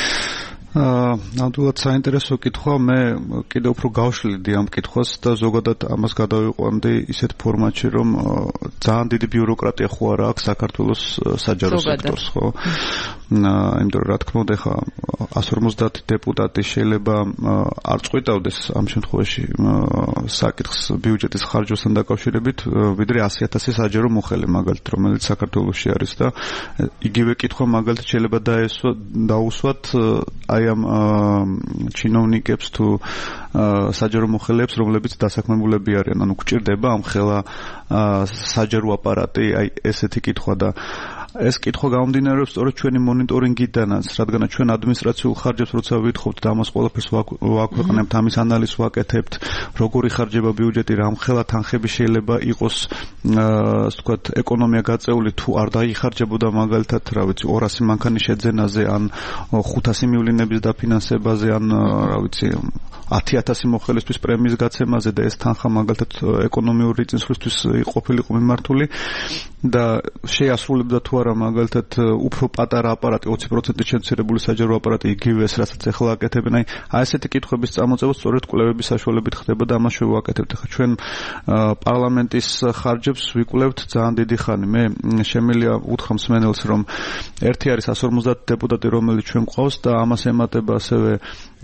აა ნამდვილად საინტერესო კითხვა, მე კიდევ უფრო გავშლიდი ამ კითხვას და ზოგადად ამას გადავიყვანდი ისეთ ფორმატში, რომ ძალიან დიდი ბიუროკრატია ხო არა აქვს საქართველოს საჯარო სექტორს, ხო? აა იმიტომ რომ რა თქმა უნდა ხა εκατს ორმოცდაათი დეპუტატი შეიძლება არ წყვიტავდეს ამ შემთხვევაში საკითხს ბიუჯეტის ხარჯვასთან დაკავშირებით, ვიდრე ასი ათასი საჯარო მოხელე მაგალითად, რომელიც საქართველოში არის და იგივე კითხვა მაგალითად შეიძლება დაესვა დაუსვათ აი ამ ჩინოვნიკებს თუ საჯარო მოხელეებს, რომლებიც დასაქმებულები არიან, ანუ გჭირდება ამ ხელა საჯარო აპარატი, აი ესეთი კითხვა და ეს კითხვა გამომდინარეობს სწორედ ჩვენი მონიტორინგიდანაც, რადგან ჩვენ ადმინისტრაციულ ხარჯებს როცა ვითხოვთ და ამას ყველაფერს ვაქვეყნებთ, ამის ანალიზს ვაკეთებთ, როგორი ხარჯება ბიუჯეტი, რამხელა თანხები შეიძლება იყოს, ასე ვთქვათ, ეკონომია გაწეული თუ არ დაიხარჯებოდა მაგალითად, რა ვიცი, ორასი მანქანის შეძენაზე ან ხუთასი მივლინების დაფინანსებაზე ან რა ვიცი, ათი ათასი მოხელისთვის პრემიის გაცემაზე და ეს თანხა მაგალითად ეკონომიური წინსვლისთვის ყოფილიყო მიმართული და შეასრულებდა თუ არა მაგალითად უფრო პატარა აპარატი ოცი პროცენტით შემცირებული საჯარო აპარატი იგივეს რასაც ახლა აკეთებენ, აი აი ესეთი კითხვების წამოწევა სწორედ კვლევების საშუალებით ხდება და ამას შევაკეთებთ. ახლა ჩვენ პარლამენტის ხარჯებს ვიკვლევთ ძალიან დიდი ხანი. მე შემიძლია უთხრა მსმენელს, რომ ერთი არის εκατს ორმოცდაათი დეპუტატი, რომელიც ჩვენ გვყავს და ამას ემატება ასევე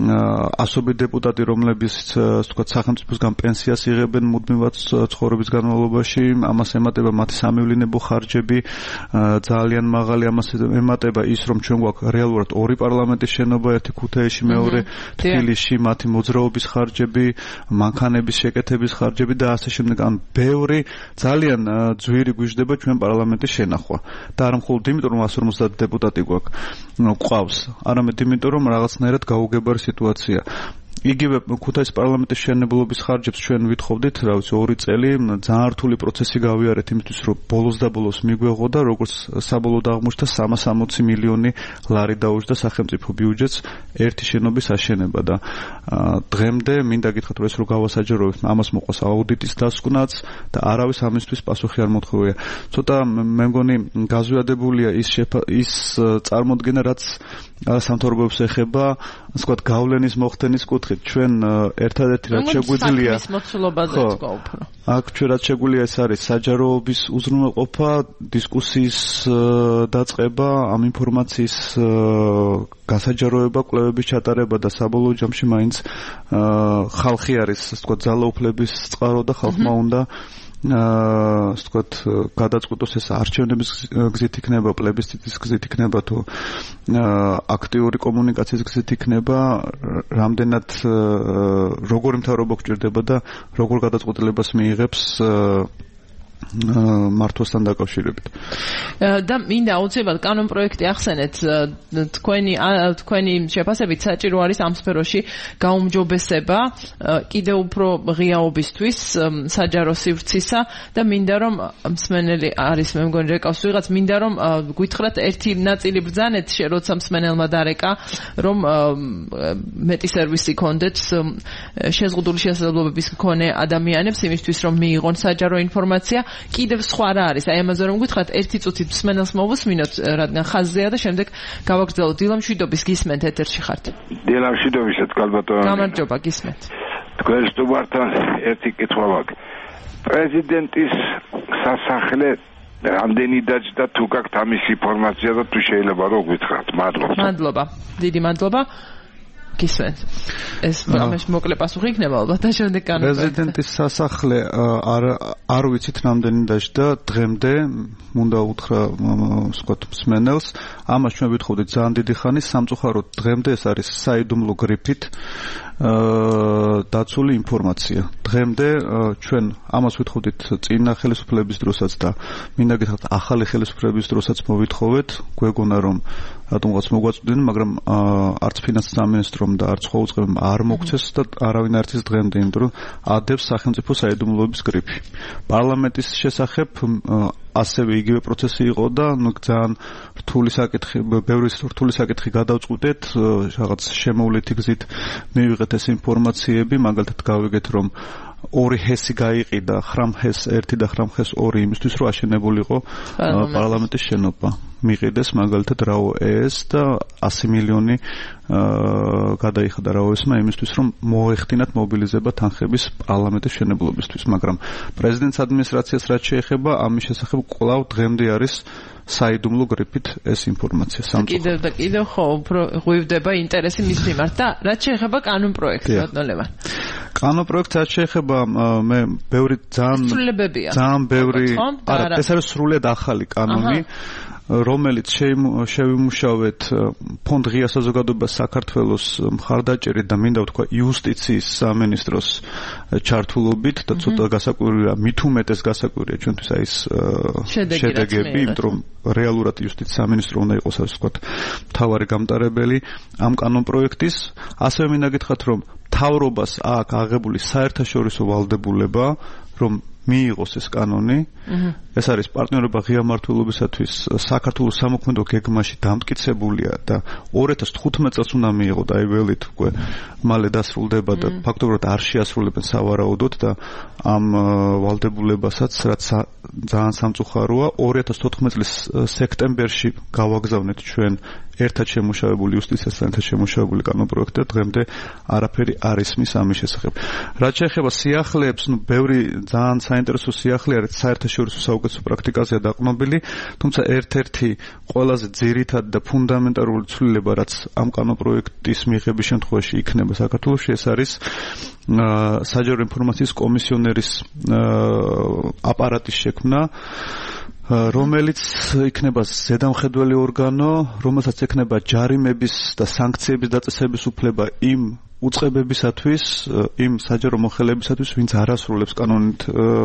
ასობით დეპუტატი, რომლებიც ასე ვთქვათ სახელმწიფოსგან პენსიას იღებენ მუდმივად ცხოვრების განმავლობაში, ამას ემატება მათი სამივლინებო ხარჯები, ძალიან მაღალი, ამას ემატება ის, რომ ჩვენ გვაქვს რეალურად ორი პარლამენტის შენობა, ერთი ქუთაისში, მეორე თბილისში, მათი მოძრაობის ხარჯები, მანქანების შეკეთების ხარჯები და ასე შემდეგ. ან ბევრი ძალიან ძვირი გვიждდება ჩვენ პარლამენტის შენახვა. და არა მხოლოდ იმიტომ, რომ εκατს ორმოცდაათი დეპუტატი გვაქვს, ყავს, არამედ იმიტომ, რომ რაღაცნაირად გაუგებარი სიტუაცია. იგივე ქუთაისის პარლამენტის მშენებლობის ხარჯებს ჩვენ ვითხოვდით, რა ვიცი, ორი წელი, ძალიან რთული პროცესი გავიარეთ იმისთვის, რომ ბოლოს და ბოლოს მიგვეღო და როგორც საბოლოოდ აღმოჩნდა სამას ოცდაოთხ მილიონი ლარი დაუჯდა სახელმწიფო ბიუჯეტს ერთი შენობის აშენება და დღემდე მინდა გითხრათ, რომ ეს რო გავასაჯაროვებთ, ამას მოყავს აუდიტის დასკვნაც და არავის ამისთვის პასუხი არ მოთხოვია. ცოტა მე მგონი გაზვიადებულია ის ის წარმოდგენა, რაც სამთავრობოებს ეხება, ასე ვთქვათ, გავლენის მოხდენის კუთხით. ჩვენ ერთადერთი რაც შეგვიძლია ის მოცულობაზე თქვა უფრო. აქ ჩვენ რაც შეგვიძლია ეს არის საჯაროობის უზრუნველყოფა, დისკუსიის დაწყება, ამ ინფორმაციის გასაჯაროება, კვლევების ჩატარება და საბოლოო ჯამში მაინც ხალხი არის, ასე ვთქვათ, ძალაუფლების წყარო და ხალხმა უნდა აა ასე ვთქვათ, გადაწყვიტოს ეს არჩევნების გზით იქნება, პლებისციტის გზით იქნება თუ აქტიური კომუნიკაციის გზით იქნება, რამდენად როგორი მთავრობა გვჭირდება და როგორ გადაწყვეტილებას მიიღებს მართვასთან დაკავშირებით. და მინდა აუცილებლად კანონპროექტი ახსენეთ თქვენი თქვენი შეფასებით საჭირო არის ამ სფეროში გაუმჯობესება კიდევ უფრო ღიაობისთვის საჯარო სივრცისა და მინდა რომ მსმენელი არის მე მგონი რეკავს ვიღაც მინდა რომ გითხრათ ერთი ნაწილი ბრძანეთ როცა მსმენელმა დარეკა რომ მეტი სერვისი ქონდეთ შეზღუდული შესაძლებლობების მქონე ადამიანებს იმისთვის რომ მიიღონ საჯარო ინფორმაცია კიდევ სხვა რა არის აი ამაზე რომ გითხრათ ერთი წუთით მსმენელს მოვუსმინოთ რადგან ხაზზეა და შემდეგ გავაგრძელოთ დილამ შვიდობის გისმენთ ეთერში ხართ დილამ შვიდობისეთ კალბატონო გამარჯობა გისმენთ თქვენ სტუმართან ერთი კითხვა მაქვს პრეზიდენტის სასახლე რამდენი დაჯდა თუ გაქვთ ამის ინფორმაცია და თუ შეიძლება რომ გითხრათ მადლობა მადლობა დიდი მადლობა გისმენთ ეს ამას მოკლე პასუხი იქნება ალბათ და შემდეგ კანონი პრეზიდენტის სასახლე არ არ ვიცით რამდენი დაჯდა დღემდე უნდა უთხრა ვსკოთ მსმენელს ამას ჩვენ ვითხოვდით ძალიან დიდი ხანი სამწუხაროდ დღემდე ეს არის საიდუმლო გრიფით დაცული ინფორმაცია დღემდე ჩვენ ამას ვითხოვდით წინა ხელისუფლების დროსაც და მინდა გითხრათ ახალი ხელისუფლების დროსაც მოვითხოვეთ გვეგონა რომ რატომღაც მოგვაწვდნენ მაგრამ არც ფინანსთა სამინისტრომ და არც ხოვუწყებამ არ მოგცეს და არავინ არ იცის დღემდე იმიტომ რომ ადევს სახელმწიფო საიდუმლოების გრიფი პარლამენტის შესახებ ასევე იგივე პროცესი იყო და ნუ ძალიან რთული საკითხი ბევრი რთული საკითხი გადავწყვიტეთ რაღაც შემოვლითი გზით მივიღეთ ეს ინფორმაციები მაგალითად გავიგეთ რომ ორი ჰესი გაიყიდა ხრამხეს ერთი და ხრამხეს ორი იმისთვის რომ აშენებულიყო პარლამენტის შენობა მიყიდეს მაგალითად რაო ეს და ასი მილიონი გადაიხადა რაო ესმა იმისთვის რომ მოეხდინათ მობილიზება თანხების პარლამენტის შენებლობისთვის მაგრამ პრეზიდენტის ადმინისტრაციას რაც შეეხება ამის შესახებ კვლავ დღემდე არის საიდუმლო გრიფით ეს ინფორმაცია სამწუხაროდ კიდევ და კიდევ ხო უფრო ღვივდება ინტერესი მის მიმართ და რაც შეეხება კანონპროექტს ბატონო კანონპროექტს რაც შეეხება მე ბევრი ძალიან ძალიან ბევრი არა ეს არის სრულიად ახალი კანონი რომელიც შევიმუშავეთ ფონდ ღია საზოგადოება საქართველოს მხარდაჭერით და მინდა ვთქვა იუსტიციის სამინისტროს ჩართულობით და ცოტა გასაკვირია მით უმეტეს გასაკვირია ჩვენთვის აი ეს შედეგები იმიტომ რომ რეალურად იუსტიციის სამინისტრო უნდა იყოს ასე ვთქვათ მთავარი გამტარებელი ამ კანონპროექტის ასევე მინდა გითხრათ რომ მთავრობას აქვს აღებული საერთაშორისო ვალდებულება რომ მიიღოს ეს კანონი ეს არის პარტნიორობა ღია მმართველობისათვის საქართველოს სამოქმედო გეგმაში დამტკიცებულია და ორი ათას თხუთმეტ წელს უნდა მიიღო და აი ველით უკვე მალე დასრულდება და ფაქტობრივად არ შეასრულებენ სავარაუდოდ და ამ ვალდებულებასაც რაც ძალიან სამწუხაროა ორი ათას თოთხმეტ წლის სექტემბერში გავაგზავნეთ ჩვენ ერთად შემუშავებული იუსტიციასთან ერთად შემუშავებული კანონპროექტი და დღემდე არაფერი არ ისმის ამის შესახებ. რაც შეეხება სიახლეებს, ნუ ბევრი ძალიან საინტერესო სიახლე არის საერთაშორისო საუკეთესო პრაქტიკაზეა დაყრდნობილი, თუმცა ერთ-ერთი ყველაზე ძირითადი და ფუნდამენტალური ცვლილება, რაც ამ კანონპროექტის მიღების შემთხვევაში იქნება საქართველოში, ეს არის საჯარო ინფორმაციის კომისიონერის აპარატის შექმნა, რომელიც იქნება ზედამხედველი ორგანო, რომელსაც ექნება ჯარიმების და სანქციების დაწესების უფლება იმ უწყებებისათვის, იმ საჯარო მოხელებისათვის, ვინც არ ასრულებს კანონით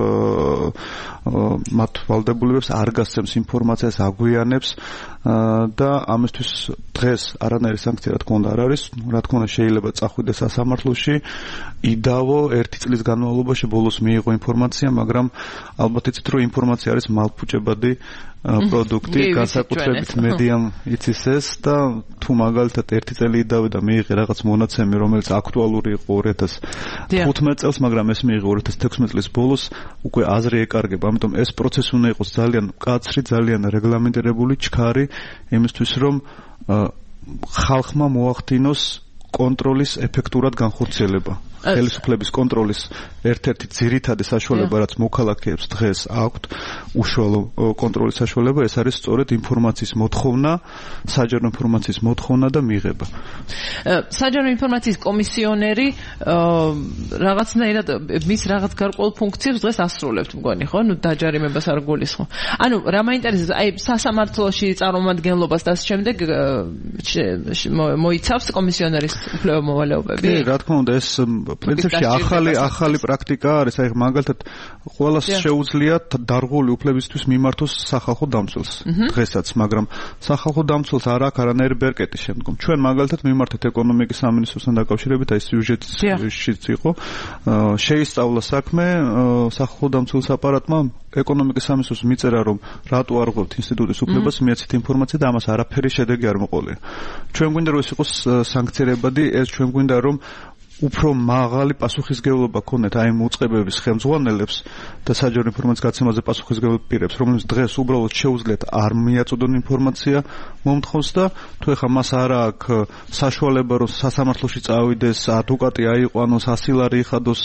მათ ვალდებულებებს, არ გასცემს ინფორმაციას, აგვიანებს და ამისთვის დღეს არანაირი სანქცია რა თქმა უნდა არ არის, რა თქმა უნდა შეიძლება წახვიდეს სასამართლოში, იდავო ერთი წლის განმავლობაში ბოლოს მიიღო ინფორმაცია, მაგრამ ალბათ იცით რომ ინფორმაცია არის მალფუჭებადი პროდუქტი, განსაკუთრებით მედიამ იცის ეს და თუ მაგალითად ერთი წელი იდავე და მიიღე რაღაც მონაცემი, რომელიც აქტუალური იყო ორი ათას თხუთმეტ წელს, მაგრამ ეს მიიღო ორი ათას თექვსმეტ წლის ბოლოს, უკვე აზრი ეკარგება, ამიტომ ეს პროცესი უნდა იყოს ძალიან მკაცრი, ძალიან რეგლამენტირებული, ჩქარი, იმისთვის რომ ხალხმა მოახდინოს კონტროლის ეფექტურად განხორციელება. ხელისუფლების კონტროლის ერთ-ერთი ძირითადი საშუალება, რაც მოქალაქეებს დღეს აქვთ, უშუალო კონტროლის საშუალება, ეს არის სწორედ ინფორმაციის მოთხოვნა, საჯარო ინფორმაციის მოთხოვნა და მიღება. საჯარო ინფორმაციის კომისიონერი რაღაცნაირად მის რაღაც გარკვეულ ფუნქციებს დღეს ასრულებთ, მგონი, ხო? ნუ დაჯარიმებას არ გულისხმობ. ანუ რა მაინტერესებს, აი სასამართლოში წარმომადგენლობას და ამ შემდეგ მოიცავს კომისიონერის უფლება მოვალეობები? კი, რა თქმა უნდა, ეს პრინციპში ახალი ახალი პრაქტიკა არის, აი მაგალითად ყველას შეუძლია დარღვეული უფლებისთვის მიმართოს სახალხო დამცველს დღესაც, მაგრამ სახალხო დამცველს არ აქვს არანაირი ბერკეტი შემდგომ. ჩვენ მაგალითად მიმართეთ ეკონომიკის სამინისტროსთან დაკავშირებით, აი სიუჟეტიც იყო, შეისწავლა საქმე სახალხო დამცველს აპარატმა, ეკონომიკის სამინისტროს მიწერა, რომ რატო არ ღვევთ ინსტიტუტის უფლებას, მიეცით ინფორმაცია და ამას არაფერი შედეგი არ მოყოლია. ჩვენ გვინდა რომ ეს იყოს სანქცირებადი, ეს ჩვენ გვინდა რომ უფრო მაღალი პასუხისგებლობა ქონდეთ აი მოწყებების ხელმძღვანელებს და საჯარო ინფორმაციის გაცემაზე პასუხისგებელ პირებს, რომლებიც დღეს უბრალოდ შეუძლიათ არ მიაწოდონ ინფორმაცია მომთხოვს და თუ ეხა მას არ აქვს საშუალება რომ სასამართლოში წავიდეს, ადვოკატი აიყვანოს, ასილარი იხადოს,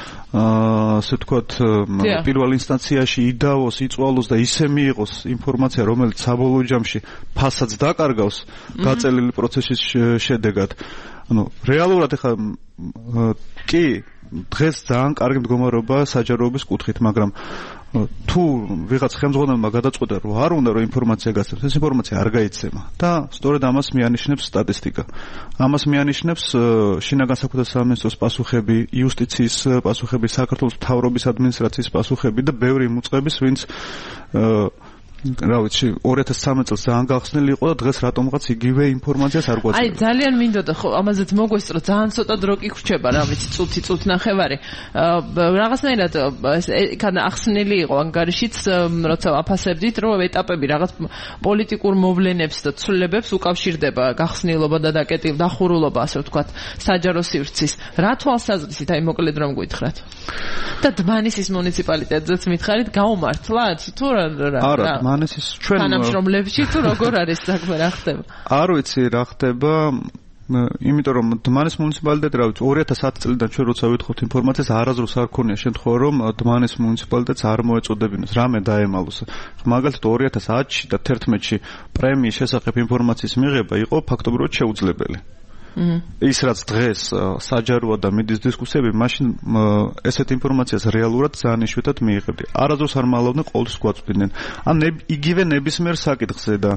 ასე ვთქვათ, პირველ ინსტანციაში იდავოს, იწვალოს და ისე მიიღოს ინფორმაცია, რომელიც საბოლოო ჯამში ფასაც დაკარგავს გაწელილი პროცესის შედეგად. ანუ რეალურად ეხა კი დღეს ძალიან კარგი მდგომარეობა საჯაროების კუთხით, მაგრამ თუ ვიღაც ხელმძღვანელმა გადაწყვეტა რომ არ უნდა რომ ინფორმაცია გასცემს, ეს ინფორმაცია არ გაიცემა და სწორედ ამას მიანიშნებს სტატისტიკა. ამას მიანიშნებს შინაგან საქმეთა სამინისტროს პასუხები, იუსტიციის პასუხები, საქართველოს მთავრობის ადმინისტრაციის პასუხები და ბევრი მუწყების, ვინც რა ვიცი ორი ათას ცხრამეტ წელს ძალიან გახსნილი იყო და დღეს რატომღაც იგივე ინფორმაციას არ გვაძლევს. აი ძალიან მინდოდა ხო ამაზეც მოგვესწრო, ძალიან ცოტა დრო კი ხრჩება, რა ვიცი წუთი წუთ ნახევარი. რაღაცნაირად იქ ახსნილი იყო ანგარიშიც, როცა აფასებდით, რომ ეტაპები რაღაც პოლიტიკურ მოვლენებს და ცვლილებებს უკავშირდება გახსნილობა და დაკეტილ დახურულობა, ასე ვთქვათ, საჯარო სივრცის. რა თვალსაზრისით, აი მოკლედ რომ გითხრათ. და დმანისის მუნიციპალიტეტზეც მითხარით გაუმართლათ თუ რა? არა, მანესის ჩვენ თანამშრომლებში თუ როგორ არის საქმე, რა ხდება? არ ვიცი რა ხდება, იმიტომ რომ დმანის მუნიციპალიტეტი, რა ვიცი, ორი ათას ათი წლიდან ჩვენ როცა ვითხოვთ ინფორმაციას, არასდროს არ ქონია შემთხვევა, რომ დმანის მუნიციპალიტეტს არ მოეწოდებინოს, რამე დაემალოს. მაგალითად ორი ათას ათში და თერთმეტში პრემიის შესახებ ინფორმაციის მიღება იყო ფაქტობრივად შეუძლებელი. ის რაც დღეს საჯაროა და მიდის დისკუსიები, მაშინ ესეთ ინფორმაციას რეალურად ძალიან იშვიათად მიიღებდი. არასდროს არ მალავდნენ, ყოველთვის გვაწვდიდნენ. ან იგივე ნებისმიერ საკითხზე და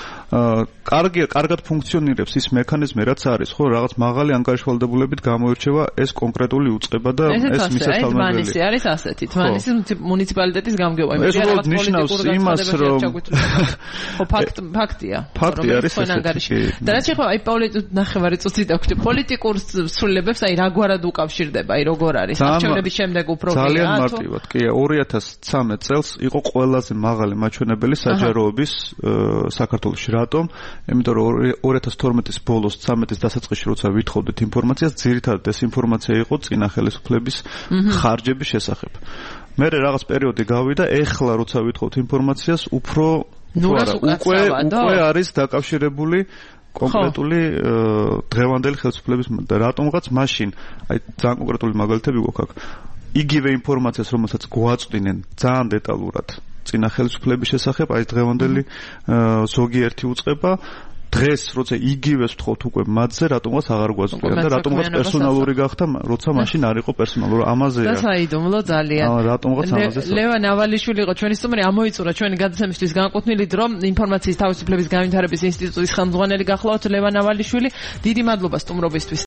კარგია, კარგად ფუნქციონირებს ის მექანიზმი, რაც არის, ხო, რაღაც მაღალი ანგარიშვალდებულებით გამოირჩევა ეს კონკრეტული უწყება და ეს მისასალმებელი. ეს არის ასეთი, თმანისის მუნიციპალიტეტის გამგეობა. ეს უბრალოდ ნიშნავს იმას, რომ ხო, ფაქტია. ფაქტი არის ესეთი. და რაც შეხება აი პოლიტიკურ ნახევარი წუთი დაგვთ პოლიტიკურ სრულებებს, აი რაგვარად უკავშირდება, აი როგორ არის არჩევნების შემდეგ უფრო ძალიან მარტივად, კი, ორი ათას ცხრამეტ წელს იყო ყველაზე მაღალი მაჩვენებელი საჯაროების საქართველოში. რატომ? იმიტომ რომ ორი ათას თორმეტის ბოლოს ცხრამეტის დასაწყისში როცა ვითხოვდით ინფორმაციას, ძირითადად ეს ინფორმაცია იყო წინა ხელისუფლების ხარჯების შესახებ. მე რაღაც პერიოდი გავიდა, ეხლა როცა ვითხოვთ ინფორმაციას, უფრო უკვე უკვე არის დაკავშირებული კონკრეტული დღევანდელი ხელისუფლების და რატომღაც მაშინ, აი ძალიან კონკრეტული მაგალითები გვაქვს აქ. იგივე ინფორმაციას, რომელსაც გვაწვდინენ ძალიან დეტალურად წინა ხელისუფლების შესახებ, აი დღევანდელი ზოგიერთი უწყება დღეს როცა იგივეს ვთხოვთ უკვე მათზე, რატომღაც აღარ გვაწვდიან და რატომღაც პერსონალური გახდა, როცა მაშინ არ იყო პერსონალური. ამაზეა. და საიდუმლო ძალიან. აა რატომღაც ამაზე. ლევან ავალიშვილი იყო ჩვენი სტუმარი, ამოიწურა ჩვენი გადაცემისთვის განკუთვნილი დრო, ინფორმაციის თავისუფლების განვითარების ინსტიტუტის ხელმძღვანელი გახლავთ ლევან ავალიშვილი. დიდი მადლობა სტუმრობისთვის.